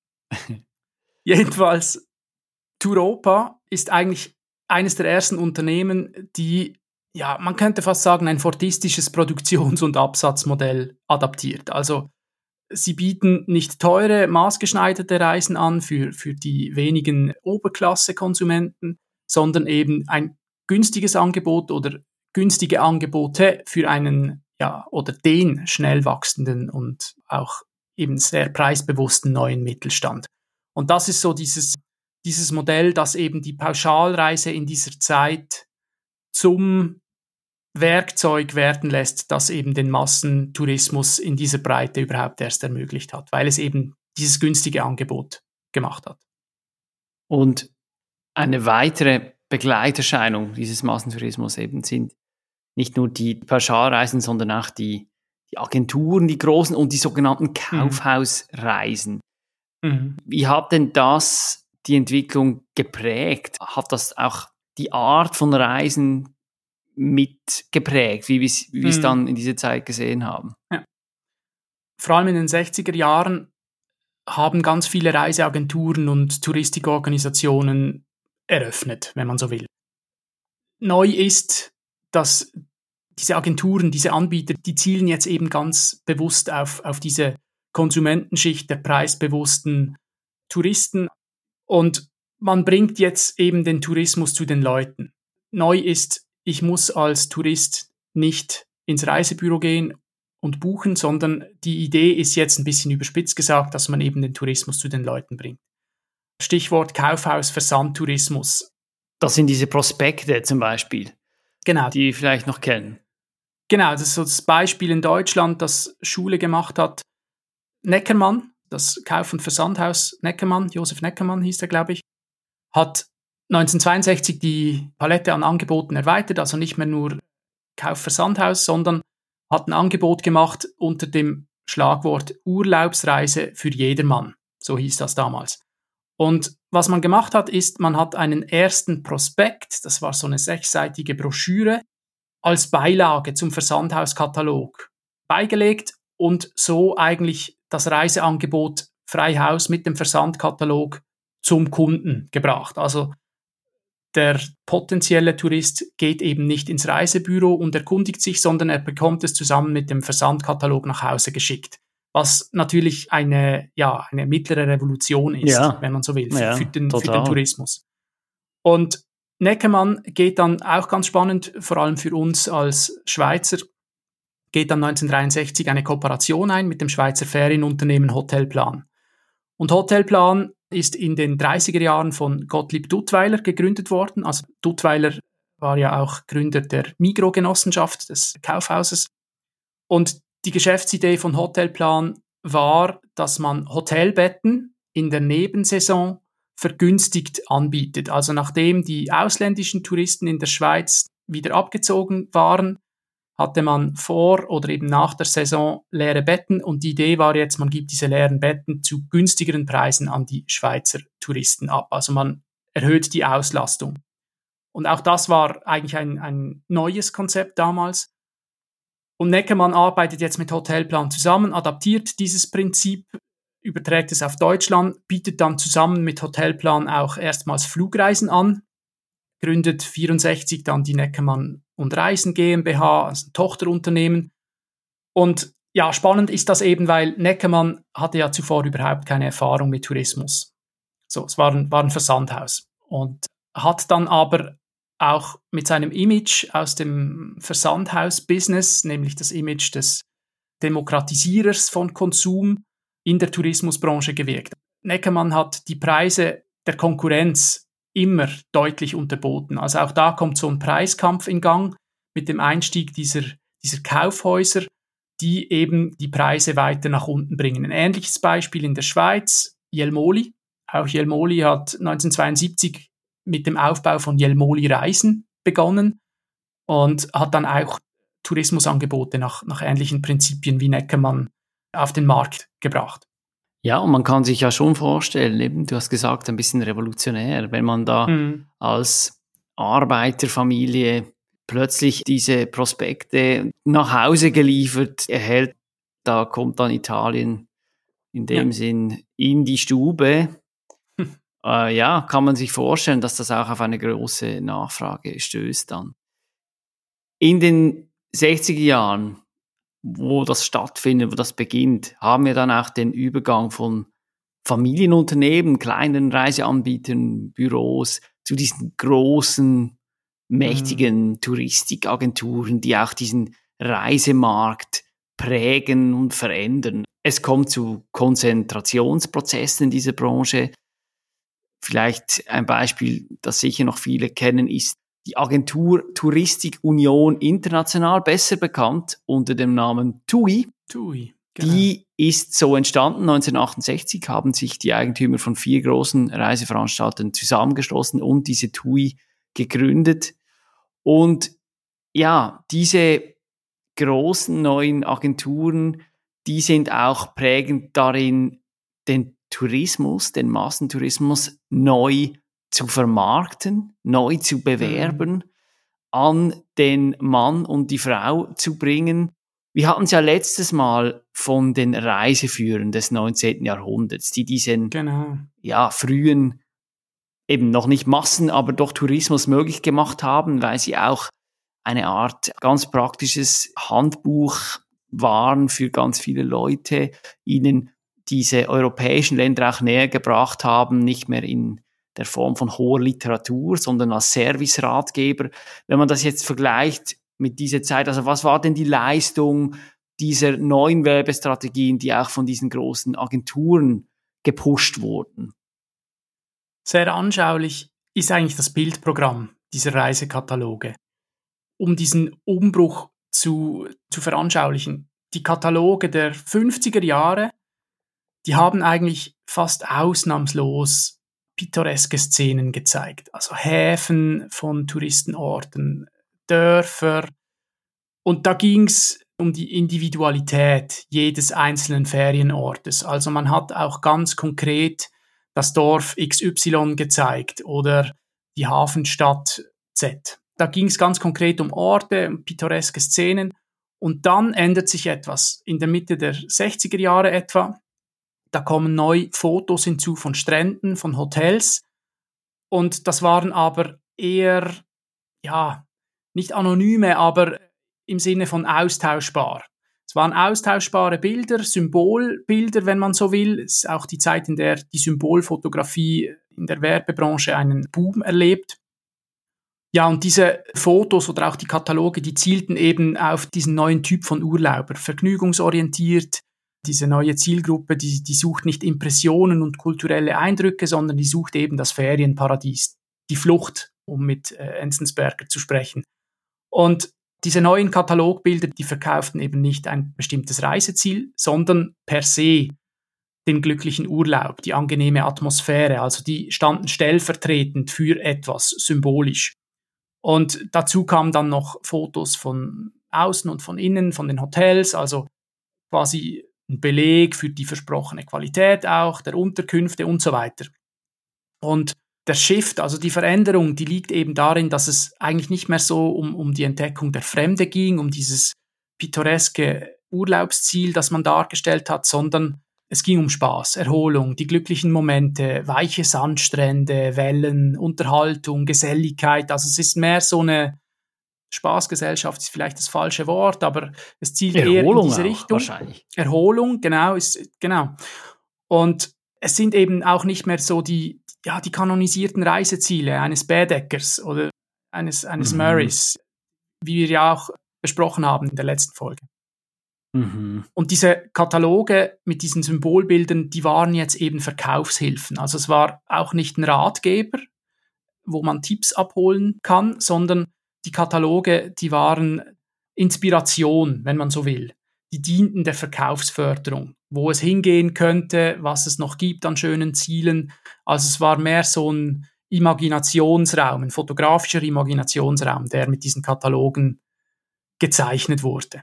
Jedenfalls, Touropa ist eigentlich eines der ersten Unternehmen, die, ja, man könnte fast sagen, ein fordistisches Produktions- und Absatzmodell adaptiert. Also sie bieten nicht teure, maßgeschneiderte Reisen an für, für die wenigen Oberklasse-Konsumenten, sondern eben ein günstiges Angebot oder günstige Angebote für einen, ja, oder den schnell wachsenden und auch eben sehr preisbewussten neuen Mittelstand. Und das ist so dieses, dieses Modell, das eben die Pauschalreise in dieser Zeit zum Werkzeug werden lässt, das eben den Massentourismus in dieser Breite überhaupt erst ermöglicht hat, weil es eben dieses günstige Angebot gemacht hat. Und eine weitere Begleiterscheinung dieses Massentourismus eben sind nicht nur die Pauschalreisen, sondern auch die, die Agenturen, die großen und die sogenannten Kaufhausreisen. Mhm. Wie hat denn das die Entwicklung geprägt? Hat das auch die Art von Reisen mitgeprägt, wie wir es mhm. dann in dieser Zeit gesehen haben? Ja. Vor allem in den sechziger Jahren haben ganz viele Reiseagenturen und Touristikorganisationen eröffnet, wenn man so will. Neu ist, dass diese Agenturen, diese Anbieter, die zielen jetzt eben ganz bewusst auf, auf diese Konsumentenschicht der preisbewussten Touristen und man bringt jetzt eben den Tourismus zu den Leuten. Neu ist, ich muss als Tourist nicht ins Reisebüro gehen und buchen, sondern die Idee ist jetzt ein bisschen überspitzt gesagt, dass man eben den Tourismus zu den Leuten bringt. Stichwort Kaufhaus, Versandtourismus. Das sind diese Prospekte zum Beispiel, genau, die wir vielleicht noch kennen. Genau, das ist so das Beispiel in Deutschland, das Schule gemacht hat. Neckermann, das Kauf- und Versandhaus Neckermann, Josef Neckermann hieß der, glaube ich, hat neunzehnhundertzweiundsechzig die Palette an Angeboten erweitert, also nicht mehr nur Kauf-Versandhaus, sondern hat ein Angebot gemacht unter dem Schlagwort Urlaubsreise für jedermann. So hieß das damals. Und was man gemacht hat, ist, man hat einen ersten Prospekt, das war so eine sechsseitige Broschüre, als Beilage zum Versandhauskatalog beigelegt und so eigentlich das Reiseangebot frei Haus mit dem Versandkatalog zum Kunden gebracht. Also der potenzielle Tourist geht eben nicht ins Reisebüro und erkundigt sich, sondern er bekommt es zusammen mit dem Versandkatalog nach Hause geschickt. Was natürlich eine, ja, eine mittlere Revolution ist, ja, wenn man so will, für, ja, für, den, für den Tourismus. Und Neckermann geht dann auch ganz spannend, vor allem für uns als Schweizer, geht dann neunzehnhundertdreiundsechzig eine Kooperation ein mit dem Schweizer Ferienunternehmen Hotelplan. Und Hotelplan ist in den dreißiger Jahren von Gottlieb Duttweiler gegründet worden. Also Duttweiler war ja auch Gründer der Migros-Genossenschaft, des Kaufhauses. Und die Geschäftsidee von Hotelplan war, dass man Hotelbetten in der Nebensaison vergünstigt anbietet. Also nachdem die ausländischen Touristen in der Schweiz wieder abgezogen waren, hatte man vor oder eben nach der Saison leere Betten und die Idee war jetzt, man gibt diese leeren Betten zu günstigeren Preisen an die Schweizer Touristen ab. Also man erhöht die Auslastung. Und auch das war eigentlich ein, ein neues Konzept damals. Und Neckermann arbeitet jetzt mit Hotelplan zusammen, adaptiert dieses Prinzip, überträgt es auf Deutschland, bietet dann zusammen mit Hotelplan auch erstmals Flugreisen an, gründet vierundsechzig dann die Neckermann und Reisen GmbH, also ein Tochterunternehmen. Und ja, spannend ist das eben, weil Neckermann hatte ja zuvor überhaupt keine Erfahrung mit Tourismus. So, es war ein, war ein Versandhaus und hat dann aber auch mit seinem Image aus dem Versandhaus-Business, nämlich das Image des Demokratisierers von Konsum, in der Tourismusbranche gewirkt. Neckermann hat die Preise der Konkurrenz immer deutlich unterboten. Also auch da kommt so ein Preiskampf in Gang mit dem Einstieg dieser, dieser Kaufhäuser, die eben die Preise weiter nach unten bringen. Ein ähnliches Beispiel in der Schweiz, Jelmoli. Auch Jelmoli hat neunzehnhundertzweiundsiebzig mit dem Aufbau von Jelmoli Reisen begonnen und hat dann auch Tourismusangebote nach, nach ähnlichen Prinzipien wie Neckermann auf den Markt gebracht. Ja, und man kann sich ja schon vorstellen, eben, du hast gesagt, ein bisschen revolutionär, wenn man da mhm. als Arbeiterfamilie plötzlich diese Prospekte nach Hause geliefert erhält, da kommt dann Italien in dem ja. Sinn in die Stube. Hm. Äh, ja, kann man sich vorstellen, dass das auch auf eine große Nachfrage stößt dann. In den sechziger Jahren wo das stattfindet, wo das beginnt, haben wir dann auch den Übergang von Familienunternehmen, kleinen Reiseanbietern, Büros zu diesen großen, mächtigen mhm. Touristikagenturen, die auch diesen Reisemarkt prägen und verändern. Es kommt zu Konzentrationsprozessen in dieser Branche. Vielleicht ein Beispiel, das sicher noch viele kennen, ist die Agentur Touristik Union International, besser bekannt unter dem Namen T U I. T U I, genau. Die ist so entstanden. neunzehnhundertachtundsechzig haben sich die Eigentümer von vier großen Reiseveranstaltern zusammengeschlossen und diese T U I gegründet. Und ja, diese großen neuen Agenturen, die sind auch prägend darin, den Tourismus, den Massentourismus neu zu vermarkten, neu zu bewerben, mhm. an den Mann und die Frau zu bringen. Wir hatten es ja letztes Mal von den Reiseführern des neunzehnten Jahrhunderts, die diesen genau. ja, frühen, eben noch nicht Massen, aber doch Tourismus möglich gemacht haben, weil sie auch eine Art ganz praktisches Handbuch waren für ganz viele Leute, ihnen diese europäischen Länder auch näher gebracht haben, nicht mehr in der Form von hoher Literatur, sondern als Service-Ratgeber. Wenn man das jetzt vergleicht mit dieser Zeit, also was war denn die Leistung dieser neuen Werbestrategien, die auch von diesen großen Agenturen gepusht wurden? Sehr anschaulich ist eigentlich das Bildprogramm dieser Reisekataloge, um diesen Umbruch zu, zu veranschaulichen. Die Kataloge der fünfziger Jahre, die haben eigentlich fast ausnahmslos pittoreske Szenen gezeigt. Also Häfen von Touristenorten, Dörfer. Und da ging's um die Individualität jedes einzelnen Ferienortes. Also man hat auch ganz konkret das Dorf X Y gezeigt oder die Hafenstadt Z. Da ging's ganz konkret um Orte, um pittoreske Szenen. Und dann ändert sich etwas. In der Mitte der sechziger Jahre etwa, da kommen neu Fotos hinzu von Stränden, von Hotels. Und das waren aber eher, ja, nicht anonyme, aber im Sinne von austauschbar. Es waren austauschbare Bilder, Symbolbilder, wenn man so will. Es ist auch die Zeit, in der die Symbolfotografie in der Werbebranche einen Boom erlebt. Ja, und diese Fotos oder auch die Kataloge, die zielten eben auf diesen neuen Typ von Urlauber, vergnügungsorientiert. Diese neue Zielgruppe, die, die sucht nicht Impressionen und kulturelle Eindrücke, sondern die sucht eben das Ferienparadies, die Flucht, um mit äh, Enzensberger zu sprechen. Und diese neuen Katalogbilder, die verkauften eben nicht ein bestimmtes Reiseziel, sondern per se den glücklichen Urlaub, die angenehme Atmosphäre. Also die standen stellvertretend für etwas symbolisch. Und dazu kamen dann noch Fotos von außen und von innen, von den Hotels, also quasi ein Beleg für die versprochene Qualität auch, der Unterkünfte und so weiter. Und der Shift, also die Veränderung, die liegt eben darin, dass es eigentlich nicht mehr so um, um die Entdeckung der Fremde ging, um dieses pittoreske Urlaubsziel, das man dargestellt hat, sondern es ging um Spaß, Erholung, die glücklichen Momente, weiche Sandstrände, Wellen, Unterhaltung, Geselligkeit. Also es ist mehr so eine Spaßgesellschaft, ist vielleicht das falsche Wort, aber es zielt Erholung eher in diese auch, Richtung. Wahrscheinlich. Erholung, genau, ist, genau. Und es sind eben auch nicht mehr so die, ja, die kanonisierten Reiseziele eines Baedeckers oder eines, eines mhm. Murrays, wie wir ja auch besprochen haben in der letzten Folge. Mhm. Und diese Kataloge mit diesen Symbolbildern, die waren jetzt eben Verkaufshilfen. Also es war auch nicht ein Ratgeber, wo man Tipps abholen kann, sondern die Kataloge, die waren Inspiration, wenn man so will. Die dienten der Verkaufsförderung, wo es hingehen könnte, was es noch gibt an schönen Zielen. Also es war mehr so ein Imaginationsraum, ein fotografischer Imaginationsraum, der mit diesen Katalogen gezeichnet wurde.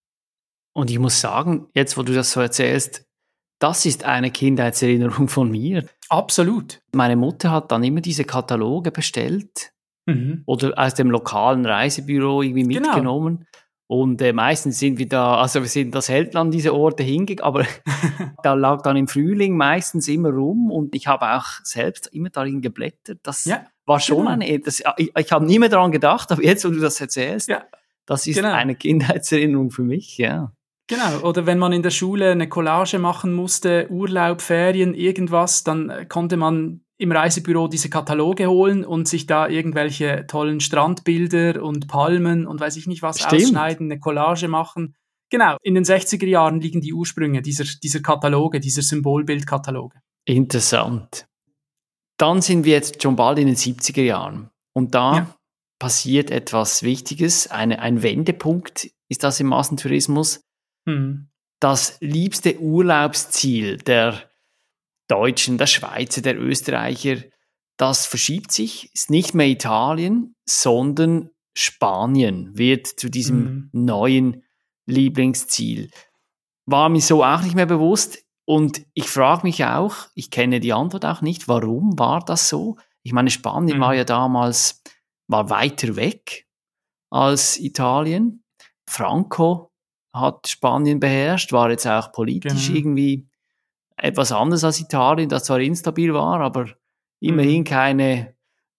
Und ich muss sagen, jetzt wo du das so erzählst, das ist eine Kindheitserinnerung von mir. Absolut. Meine Mutter hat dann immer diese Kataloge bestellt mhm. oder aus dem lokalen Reisebüro irgendwie mitgenommen. Genau. Und äh, meistens sind wir da, also wir sind das selten an diese Orte hingegangen, aber da lag dann im Frühling meistens immer rum und ich habe auch selbst immer darin geblättert. Das ja, war schon genau. eine, das, ich, ich habe nie mehr daran gedacht, aber jetzt, wo du das erzählst, ja, das ist genau. eine Kindheitserinnerung für mich, ja. Genau, oder wenn man in der Schule eine Collage machen musste, Urlaub, Ferien, irgendwas, dann äh, konnte man im Reisebüro diese Kataloge holen und sich da irgendwelche tollen Strandbilder und Palmen und weiß ich nicht was Stimmt. ausschneiden, eine Collage machen. Genau, in den sechziger Jahren liegen die Ursprünge dieser, dieser Kataloge, dieser Symbolbildkataloge. Interessant. Dann sind wir jetzt schon bald in den siebziger Jahren. Und da Ja. passiert etwas Wichtiges. Eine, ein Wendepunkt ist das im Massentourismus. Hm. Das liebste Urlaubsziel der Deutschen, der Schweizer, der Österreicher, das verschiebt sich, ist nicht mehr Italien, sondern Spanien wird zu diesem Mhm. neuen Lieblingsziel. War mir so auch nicht mehr bewusst und ich frage mich auch, ich kenne die Antwort auch nicht, warum war das so? Ich meine, Spanien Mhm. war ja damals, war weiter weg als Italien. Franco hat Spanien beherrscht, war jetzt auch politisch Genau. irgendwie etwas anders als Italien, das zwar instabil war, aber immerhin Mhm. keine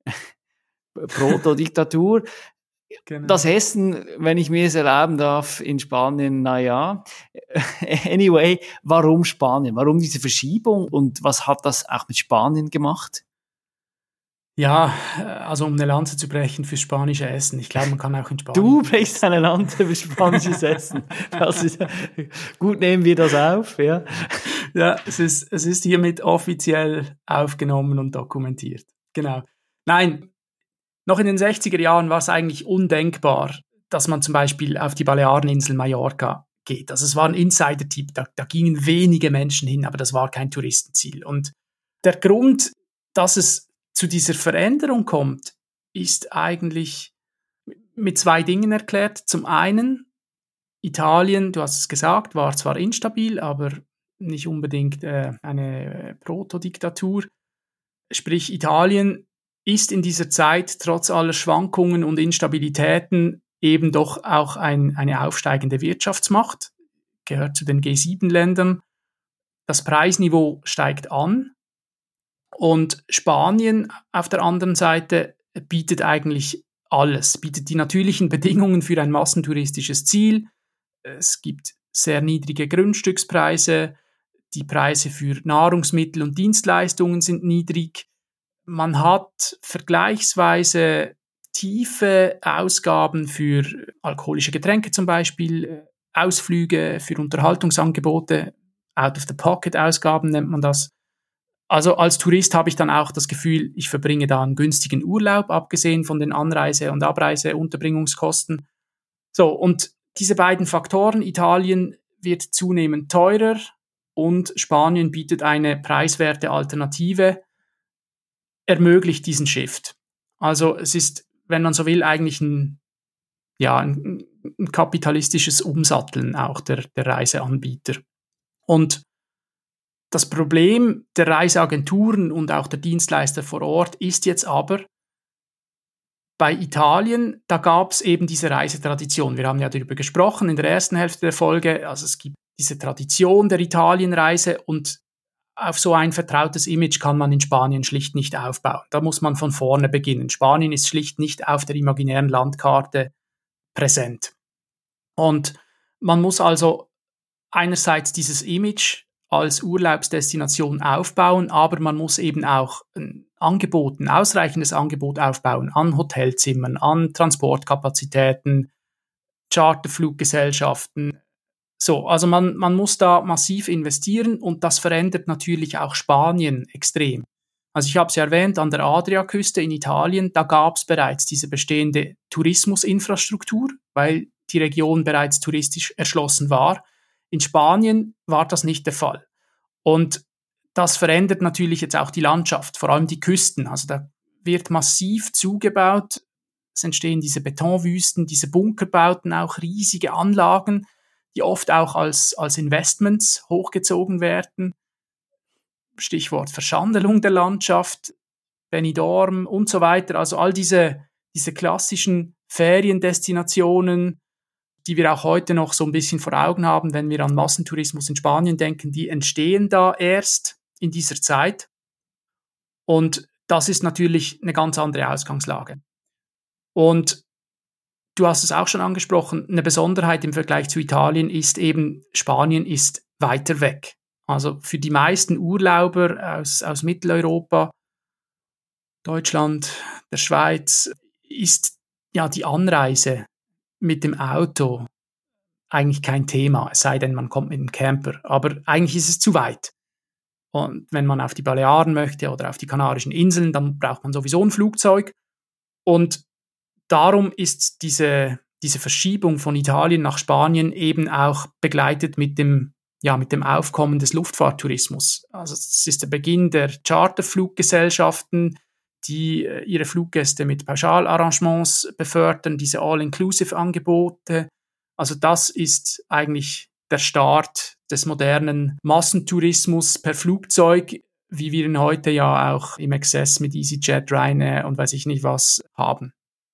Proto-Diktatur. Genau. Das Essen, wenn ich mir es erlauben darf, in Spanien, na ja. Anyway, warum Spanien? Warum diese Verschiebung und was hat das auch mit Spanien gemacht? Ja, also um eine Lanze zu brechen für spanische Essen. Ich glaube, man kann auch in Spanien... Du brichst eine Lanze für spanisches Essen. Das ist, gut, nehmen wir das auf, ja. Ja, es ist, es ist hiermit offiziell aufgenommen und dokumentiert. Genau. Nein, noch in den sechziger Jahren war es eigentlich undenkbar, dass man zum Beispiel auf die Baleareninsel Mallorca geht. Also es war ein Insider-Tipp, da, da gingen wenige Menschen hin, aber das war kein Touristenziel. Und der Grund, dass es zu dieser Veränderung kommt, ist eigentlich mit zwei Dingen erklärt. Zum einen, Italien, du hast es gesagt, war zwar instabil, aber nicht unbedingt äh, eine äh, Protodiktatur. Sprich, Italien ist in dieser Zeit trotz aller Schwankungen und Instabilitäten eben doch auch ein, eine aufsteigende Wirtschaftsmacht, gehört zu den G sieben Ländern. Das Preisniveau steigt an und Spanien auf der anderen Seite bietet eigentlich alles, bietet die natürlichen Bedingungen für ein massentouristisches Ziel. Es gibt sehr niedrige Grundstückspreise, die Preise für Nahrungsmittel und Dienstleistungen sind niedrig. Man hat vergleichsweise tiefe Ausgaben für alkoholische Getränke zum Beispiel, Ausflüge für Unterhaltungsangebote, Out-of-the-Pocket-Ausgaben nennt man das. Also als Tourist habe ich dann auch das Gefühl, ich verbringe da einen günstigen Urlaub, abgesehen von den Anreise- und Abreise-Unterbringungskosten. So, und diese beiden Faktoren, Italien wird zunehmend teurer und Spanien bietet eine preiswerte Alternative, ermöglicht diesen Shift. Also es ist, wenn man so will, eigentlich ein, ja, ein, ein kapitalistisches Umsatteln auch der, der Reiseanbieter. Und das Problem der Reiseagenturen und auch der Dienstleister vor Ort ist jetzt aber, bei Italien, da gab es eben diese Reisetradition. Wir haben ja darüber gesprochen in der ersten Hälfte der Folge. Also es gibt diese Tradition der Italienreise und auf so ein vertrautes Image kann man in Spanien schlicht nicht aufbauen. Da muss man von vorne beginnen. Spanien ist schlicht nicht auf der imaginären Landkarte präsent. Und man muss also einerseits dieses Image als Urlaubsdestination aufbauen, aber man muss eben auch ein Angebot, ein ausreichendes Angebot aufbauen an Hotelzimmern, an Transportkapazitäten, Charterfluggesellschaften. So, also man, man muss da massiv investieren und das verändert natürlich auch Spanien extrem. Also ich habe es ja erwähnt, an der Adriaküste in Italien, da gab es bereits diese bestehende Tourismusinfrastruktur, weil die Region bereits touristisch erschlossen war. In Spanien war das nicht der Fall. Und das verändert natürlich jetzt auch die Landschaft, vor allem die Küsten. Also da wird massiv zugebaut. Es entstehen diese Betonwüsten, diese Bunkerbauten, auch riesige Anlagen, die oft auch als, als Investments hochgezogen werden. Stichwort Verschandelung der Landschaft, Benidorm und so weiter. Also all diese, diese klassischen Feriendestinationen, die wir auch heute noch so ein bisschen vor Augen haben, wenn wir an Massentourismus in Spanien denken, die entstehen da erst in dieser Zeit. Und das ist natürlich eine ganz andere Ausgangslage. Und du hast es auch schon angesprochen, eine Besonderheit im Vergleich zu Italien ist eben, Spanien ist weiter weg. Also für die meisten Urlauber aus, aus Mitteleuropa, Deutschland, der Schweiz, ist ja die Anreise mit dem Auto eigentlich kein Thema, es sei denn, man kommt mit dem Camper. Aber eigentlich ist es zu weit. Und wenn man auf die Balearen möchte oder auf die Kanarischen Inseln, dann braucht man sowieso ein Flugzeug. Und darum ist diese, diese Verschiebung von Italien nach Spanien eben auch begleitet mit dem, ja, mit dem Aufkommen des Luftfahrttourismus. Also es ist der Beginn der Charterfluggesellschaften, die ihre Fluggäste mit Pauschalarrangements befördern, diese All-Inclusive-Angebote. Also das ist eigentlich der Start des modernen Massentourismus per Flugzeug, wie wir ihn heute ja auch im Exzess mit EasyJet, Ryanair und weiß ich nicht was haben.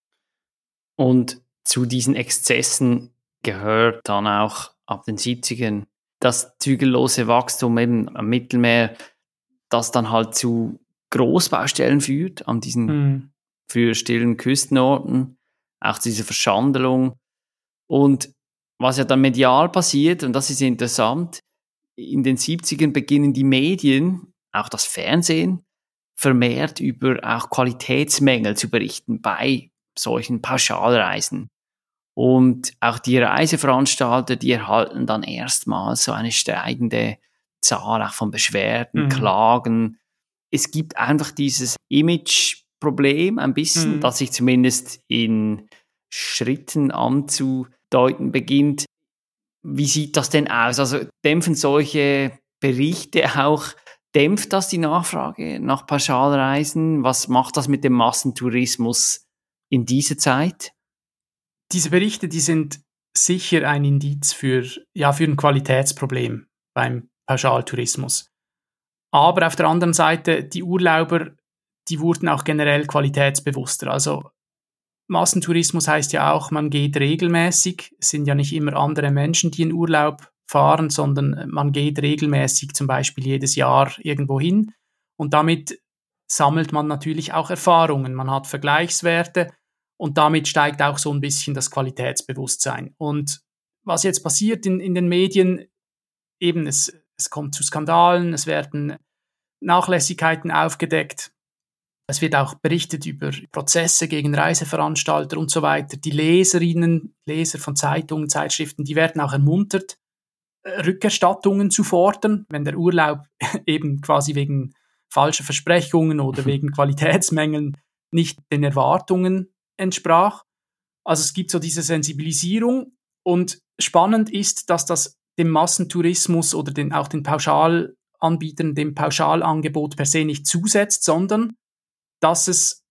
Und zu diesen Exzessen gehört dann auch ab den siebzigern das zügellose Wachstum eben am Mittelmeer, das dann halt zu Großbaustellen führt an diesen mm. früher stillen Küstenorten, auch diese Verschandelung. Und was ja dann medial passiert, und das ist interessant, in den siebzigern beginnen die Medien, auch das Fernsehen, vermehrt über auch Qualitätsmängel zu berichten bei solchen Pauschalreisen. Und auch die Reiseveranstalter, die erhalten dann erstmals so eine steigende Zahl auch von Beschwerden, mhm. Klagen. Es gibt einfach dieses Image-Problem ein bisschen, mhm. das sich zumindest in Schritten anzudeuten beginnt. Wie sieht das denn aus? Also dämpfen solche Berichte auch, dämpft das die Nachfrage nach Pauschalreisen? Was macht das mit dem Massentourismus in dieser Zeit? Diese Berichte, die sind sicher ein Indiz für, ja, für ein Qualitätsproblem beim Pauschaltourismus. Aber auf der anderen Seite, die Urlauber, die wurden auch generell qualitätsbewusster. Also Massentourismus heißt ja auch, man geht regelmäßig. Es sind ja nicht immer andere Menschen, die in Urlaub fahren, sondern man geht regelmäßig zum Beispiel jedes Jahr irgendwo hin. Und damit sammelt man natürlich auch Erfahrungen. Man hat Vergleichswerte. Und damit steigt auch so ein bisschen das Qualitätsbewusstsein. Und was jetzt passiert in, in den Medien, eben es, es kommt zu Skandalen, es werden Nachlässigkeiten aufgedeckt, es wird auch berichtet über Prozesse gegen Reiseveranstalter und so weiter. Die Leserinnen, Leser von Zeitungen, Zeitschriften, die werden auch ermuntert, Rückerstattungen zu fordern, wenn der Urlaub eben quasi wegen falscher Versprechungen oder wegen Qualitätsmängeln nicht den Erwartungen entsprach. Also es gibt so diese Sensibilisierung und spannend ist, dass das dem Massentourismus oder den, auch den Pauschalanbietern, dem Pauschalangebot per se nicht zusetzt, sondern dass es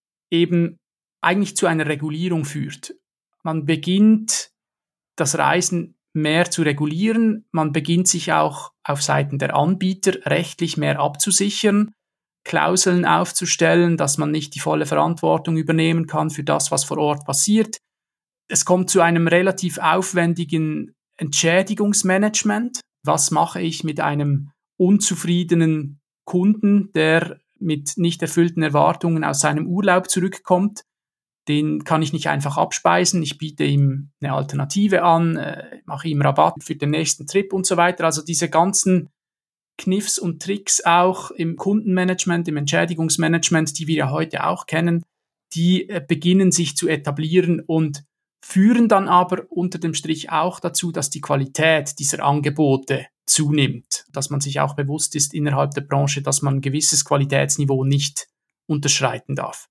eben eigentlich zu einer Regulierung führt. Man beginnt das Reisen mehr zu regulieren, man beginnt sich auch auf Seiten der Anbieter rechtlich mehr abzusichern, Klauseln aufzustellen, dass man nicht die volle Verantwortung übernehmen kann für das, was vor Ort passiert. Es kommt zu einem relativ aufwendigen Entschädigungsmanagement. Was mache ich mit einem unzufriedenen Kunden, der mit nicht erfüllten Erwartungen aus seinem Urlaub zurückkommt? Den kann ich nicht einfach abspeisen. Ich biete ihm eine Alternative an, äh, mache ihm Rabatt für den nächsten Trip und so weiter. Also diese ganzen Kniffs und Tricks auch im Kundenmanagement, im Entschädigungsmanagement, die wir ja heute auch kennen, die äh, beginnen sich zu etablieren und führen dann aber unter dem Strich auch dazu, dass die Qualität dieser Angebote zunimmt, dass man sich auch bewusst ist innerhalb der Branche, dass man ein gewisses Qualitätsniveau nicht unterschreiten darf.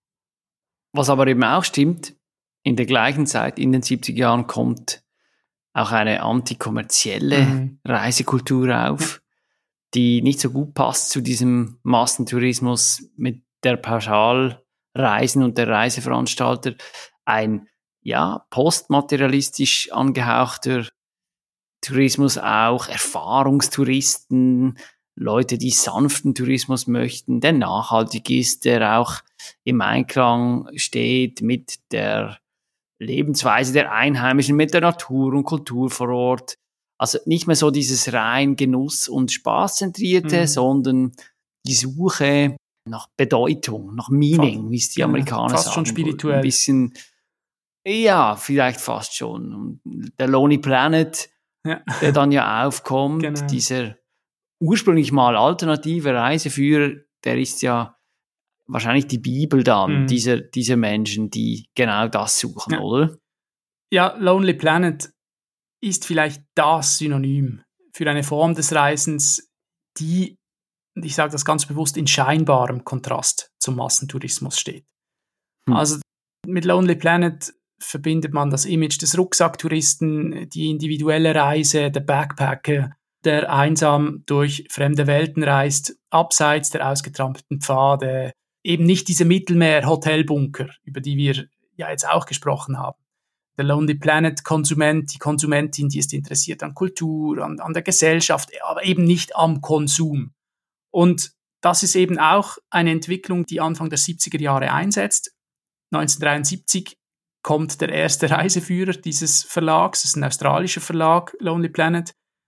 Was aber eben auch stimmt, in der gleichen Zeit, in den siebziger Jahren, kommt auch eine antikommerzielle mhm. Reisekultur auf, die nicht so gut passt zu diesem Massentourismus mit der Pauschalreisen und der Reiseveranstalter. Ein, ja, postmaterialistisch angehauchter Tourismus auch, Erfahrungstouristen, Leute, die sanften Tourismus möchten, der nachhaltig ist, der auch im Einklang steht mit der Lebensweise der Einheimischen, mit der Natur und Kultur vor Ort. Also nicht mehr so dieses rein Genuss- und Spaßzentrierte, mhm. sondern die Suche nach Bedeutung, nach Meaning, wie es die Amerikaner fast sagen. Schon spirituell. Ein bisschen Ja, vielleicht fast schon. Der Lonely Planet, ja. der dann ja aufkommt, genau. Dieser ursprünglich mal alternative Reiseführer, der ist ja wahrscheinlich die Bibel dann, mhm. dieser, dieser Menschen, die genau das suchen, ja. oder? Ja, Lonely Planet ist vielleicht das Synonym für eine Form des Reisens, die, und ich sage das ganz bewusst, in scheinbarem Kontrast zum Massentourismus steht. Hm. Also mit Lonely Planet verbindet man das Image des Rucksacktouristen, die individuelle Reise, der Backpacker, der einsam durch fremde Welten reist, abseits der ausgetrampelten Pfade, eben nicht diese Mittelmeer-Hotelbunker, über die wir ja jetzt auch gesprochen haben. Der Lonely Planet-Konsument, die Konsumentin, die ist interessiert an Kultur, an, an der Gesellschaft, aber eben nicht am Konsum. Und das ist eben auch eine Entwicklung, die Anfang der siebziger Jahre einsetzt. neunzehnhundertdreiundsiebzig kommt der erste Reiseführer dieses Verlags, das ist ein australischer Verlag, Lonely Planet,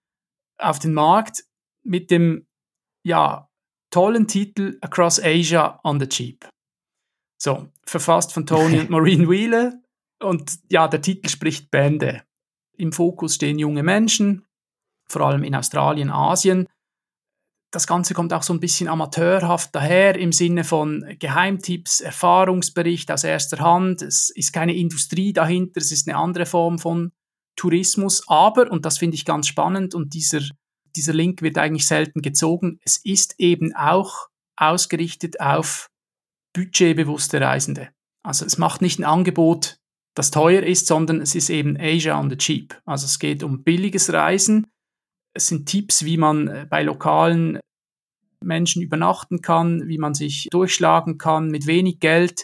auf den Markt mit dem ja, tollen Titel Across Asia on the Cheap. So, verfasst von Tony und Maureen Wheeler. Und ja, der Titel spricht Bände. Im Fokus stehen junge Menschen, vor allem in Australien, Asien. Das Ganze kommt auch so ein bisschen amateurhaft daher, im Sinne von Geheimtipps, Erfahrungsbericht aus erster Hand. Es ist keine Industrie dahinter, es ist eine andere Form von Tourismus. Aber, und das finde ich ganz spannend, und dieser, dieser Link wird eigentlich selten gezogen, es ist eben auch ausgerichtet auf budgetbewusste Reisende. Also es macht nicht ein Angebot, das teuer ist, sondern es ist eben Asia on the Cheap. Also es geht um billiges Reisen. Es sind Tipps, wie man bei lokalen Menschen übernachten kann, wie man sich durchschlagen kann mit wenig Geld.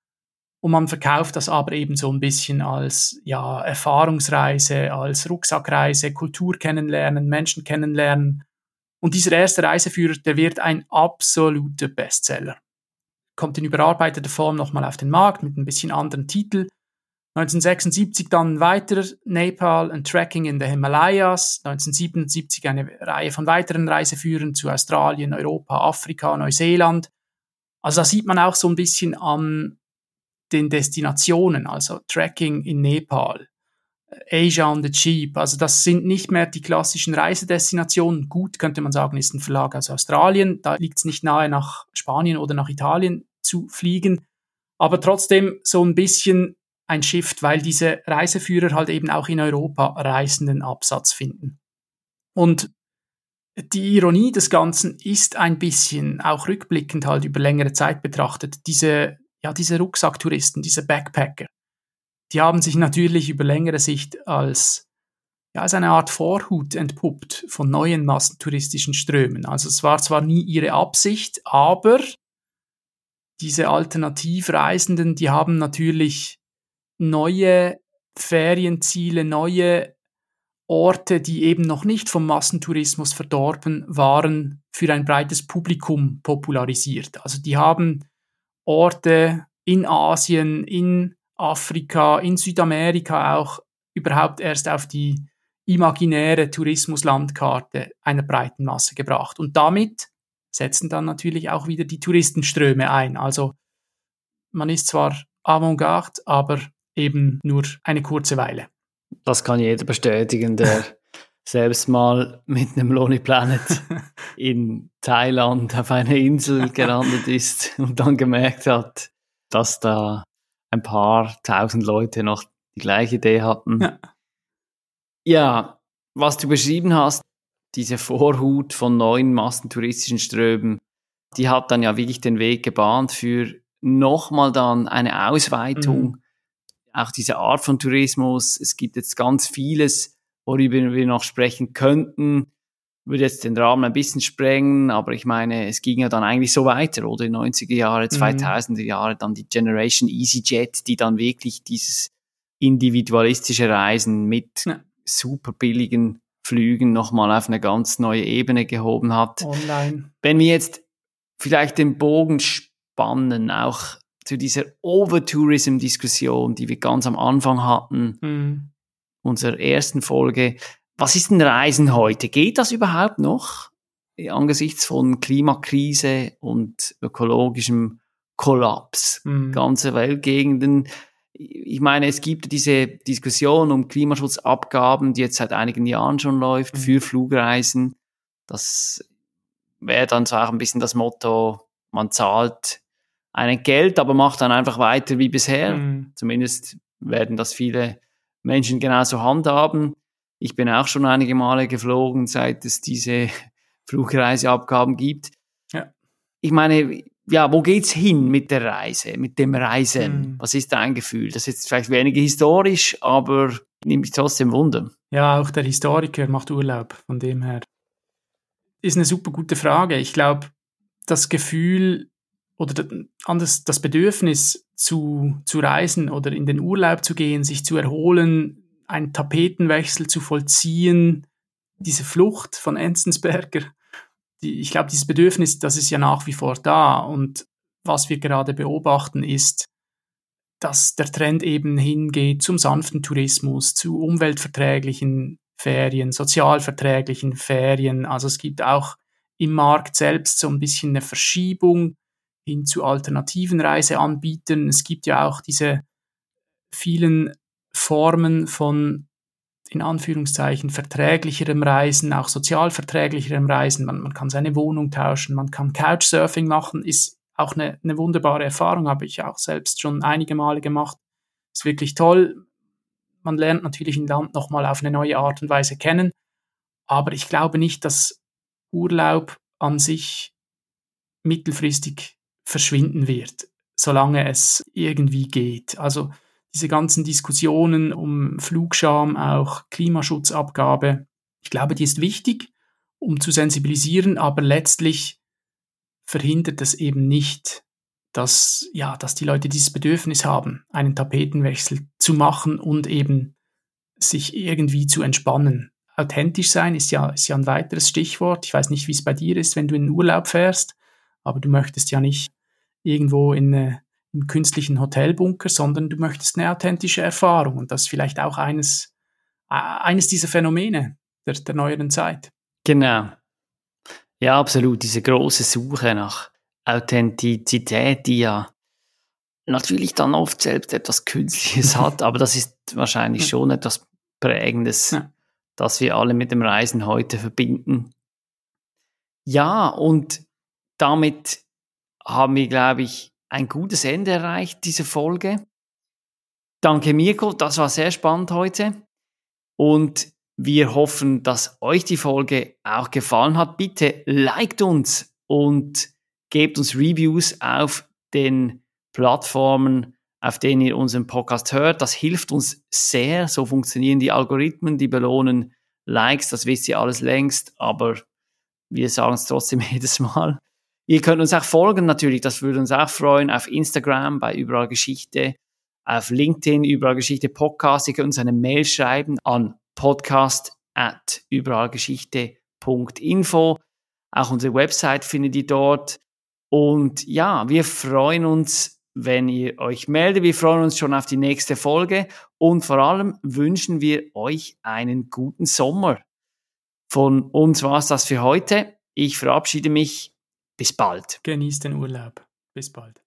Und man verkauft das aber eben so ein bisschen als ja, Erfahrungsreise, als Rucksackreise, Kultur kennenlernen, Menschen kennenlernen. Und dieser erste Reiseführer, der wird ein absoluter Bestseller. Kommt in überarbeiteter Form nochmal auf den Markt mit ein bisschen anderen Titel. neunzehnhundertsechsundsiebzig dann weiter Nepal and Trekking in the Himalayas, neunzehnhundertsiebenundsiebzig eine Reihe von weiteren Reiseführern zu Australien, Europa, Afrika, Neuseeland. Also da sieht man auch so ein bisschen an den Destinationen, also Trekking in Nepal, Asia on the Cheap, also das sind nicht mehr die klassischen Reisedestinationen. Gut, könnte man sagen, ist ein Verlag aus Australien, da liegt es nicht nahe, nach Spanien oder nach Italien zu fliegen, aber trotzdem so ein bisschen ein Shift, weil diese Reiseführer halt eben auch in Europa reisenden Absatz finden. Und die Ironie des Ganzen ist ein bisschen, auch rückblickend halt über längere Zeit betrachtet, diese, ja, diese Rucksacktouristen, diese Backpacker, die haben sich natürlich über längere Sicht als, ja, als eine Art Vorhut entpuppt von neuen massentouristischen Strömen. Also es war zwar nie ihre Absicht, aber diese Alternativreisenden, die haben natürlich neue Ferienziele, neue Orte, die eben noch nicht vom Massentourismus verdorben waren, für ein breites Publikum popularisiert. Also die haben Orte in Asien, in Afrika, in Südamerika auch überhaupt erst auf die imaginäre Tourismuslandkarte einer breiten Masse gebracht. Und damit setzen dann natürlich auch wieder die Touristenströme ein. Also man ist zwar Avantgarde, aber eben nur eine kurze Weile. Das kann jeder bestätigen, der selbst mal mit einem Lonely Planet in Thailand auf einer Insel gelandet ist und dann gemerkt hat, dass da ein paar tausend Leute noch die gleiche Idee hatten. Ja, ja, was du beschrieben hast, diese Vorhut von neuen massentouristischen Strömen, die hat dann ja wirklich den Weg gebahnt für nochmal dann eine Ausweitung, mhm. auch diese Art von Tourismus. Es gibt jetzt ganz vieles, worüber wir noch sprechen könnten. Würde jetzt den Rahmen ein bisschen sprengen, aber ich meine, es ging ja dann eigentlich so weiter, oder? In neunziger Jahre, zweitausender Jahre, dann die Generation EasyJet, die dann wirklich dieses individualistische Reisen mit ja. super billigen Flügen nochmal auf eine ganz neue Ebene gehoben hat. Online. Wenn wir jetzt vielleicht den Bogen spannen, auch zu dieser Overtourism-Diskussion, die wir ganz am Anfang hatten, mhm. unserer ersten Folge. Was ist denn Reisen heute? Geht das überhaupt noch angesichts von Klimakrise und ökologischem Kollaps? Mhm. Ganze Weltgegenden. ich meine, es gibt diese Diskussion um Klimaschutzabgaben, die jetzt seit einigen Jahren schon läuft, mhm. für Flugreisen. Das wäre dann so auch ein bisschen das Motto, man zahlt ein Geld, aber macht dann einfach weiter wie bisher. Mhm. Zumindest werden das viele Menschen genauso handhaben. Ich bin auch schon einige Male geflogen, seit es diese Flugreiseabgaben gibt. Ja. Ich meine, ja, wo geht's hin mit der Reise, mit dem Reisen? Mhm. Was ist dein Gefühl? Das ist jetzt vielleicht weniger historisch, aber nimmt mich trotzdem Wunder. Ja, auch der Historiker macht Urlaub, von dem her. Ist eine super gute Frage. Ich glaube, das Gefühl oder anders das Bedürfnis zu, zu reisen oder in den Urlaub zu gehen, sich zu erholen, einen Tapetenwechsel zu vollziehen, diese Flucht von Enzensberger, die, ich glaube, dieses Bedürfnis, das ist ja nach wie vor da. Und was wir gerade beobachten, ist, dass der Trend eben hingeht zum sanften Tourismus, zu umweltverträglichen Ferien, sozialverträglichen Ferien. Also es gibt auch im Markt selbst so ein bisschen eine Verschiebung hin zu alternativen Reiseanbietern. Es gibt ja auch diese vielen Formen von, in Anführungszeichen, verträglicherem Reisen, auch sozialverträglicherem Reisen. Man, man kann seine Wohnung tauschen, man kann Couchsurfing machen, ist auch eine, eine wunderbare Erfahrung, habe ich auch selbst schon einige Male gemacht. Ist wirklich toll. Man lernt natürlich ein Land nochmal auf eine neue Art und Weise kennen, aber ich glaube nicht, dass Urlaub an sich mittelfristig verschwinden wird, solange es irgendwie geht. Also diese ganzen Diskussionen um Flugscham, auch Klimaschutzabgabe, ich glaube, die ist wichtig, um zu sensibilisieren, aber letztlich verhindert es eben nicht, dass, ja, dass die Leute dieses Bedürfnis haben, einen Tapetenwechsel zu machen und eben sich irgendwie zu entspannen. Authentisch sein ist ja, ist ja ein weiteres Stichwort. Ich weiß nicht, wie es bei dir ist, wenn du in den Urlaub fährst, aber du möchtest ja nicht irgendwo in eine, einen künstlichen Hotelbunker, sondern du möchtest eine authentische Erfahrung. Und das ist vielleicht auch eines, äh, eines dieser Phänomene der, der neueren Zeit. Genau. Ja, absolut. Diese große Suche nach Authentizität, die ja natürlich dann oft selbst etwas Künstliches hat, aber das ist wahrscheinlich schon etwas Prägendes, ja, das wir alle mit dem Reisen heute verbinden. Ja, und damit haben wir, glaube ich, ein gutes Ende erreicht, diese Folge. Danke, Mirko, das war sehr spannend heute. Und wir hoffen, dass euch die Folge auch gefallen hat. Bitte liked uns und gebt uns Reviews auf den Plattformen, auf denen ihr unseren Podcast hört. Das hilft uns sehr. So funktionieren die Algorithmen, die belohnen Likes. Das wisst ihr alles längst, aber wir sagen es trotzdem jedes Mal. Ihr könnt uns auch folgen natürlich, das würde uns auch freuen, auf Instagram bei Überall Geschichte, auf LinkedIn Überall Geschichte Podcast. Ihr könnt uns eine Mail schreiben an podcast at überallgeschichte punkt info. Auch unsere Website findet ihr dort. Und ja, wir freuen uns, wenn ihr euch meldet. Wir freuen uns schon auf die nächste Folge. Und vor allem wünschen wir euch einen guten Sommer. Von uns war es das für heute. Ich verabschiede mich. Bis bald. Genießt den Urlaub. Bis bald.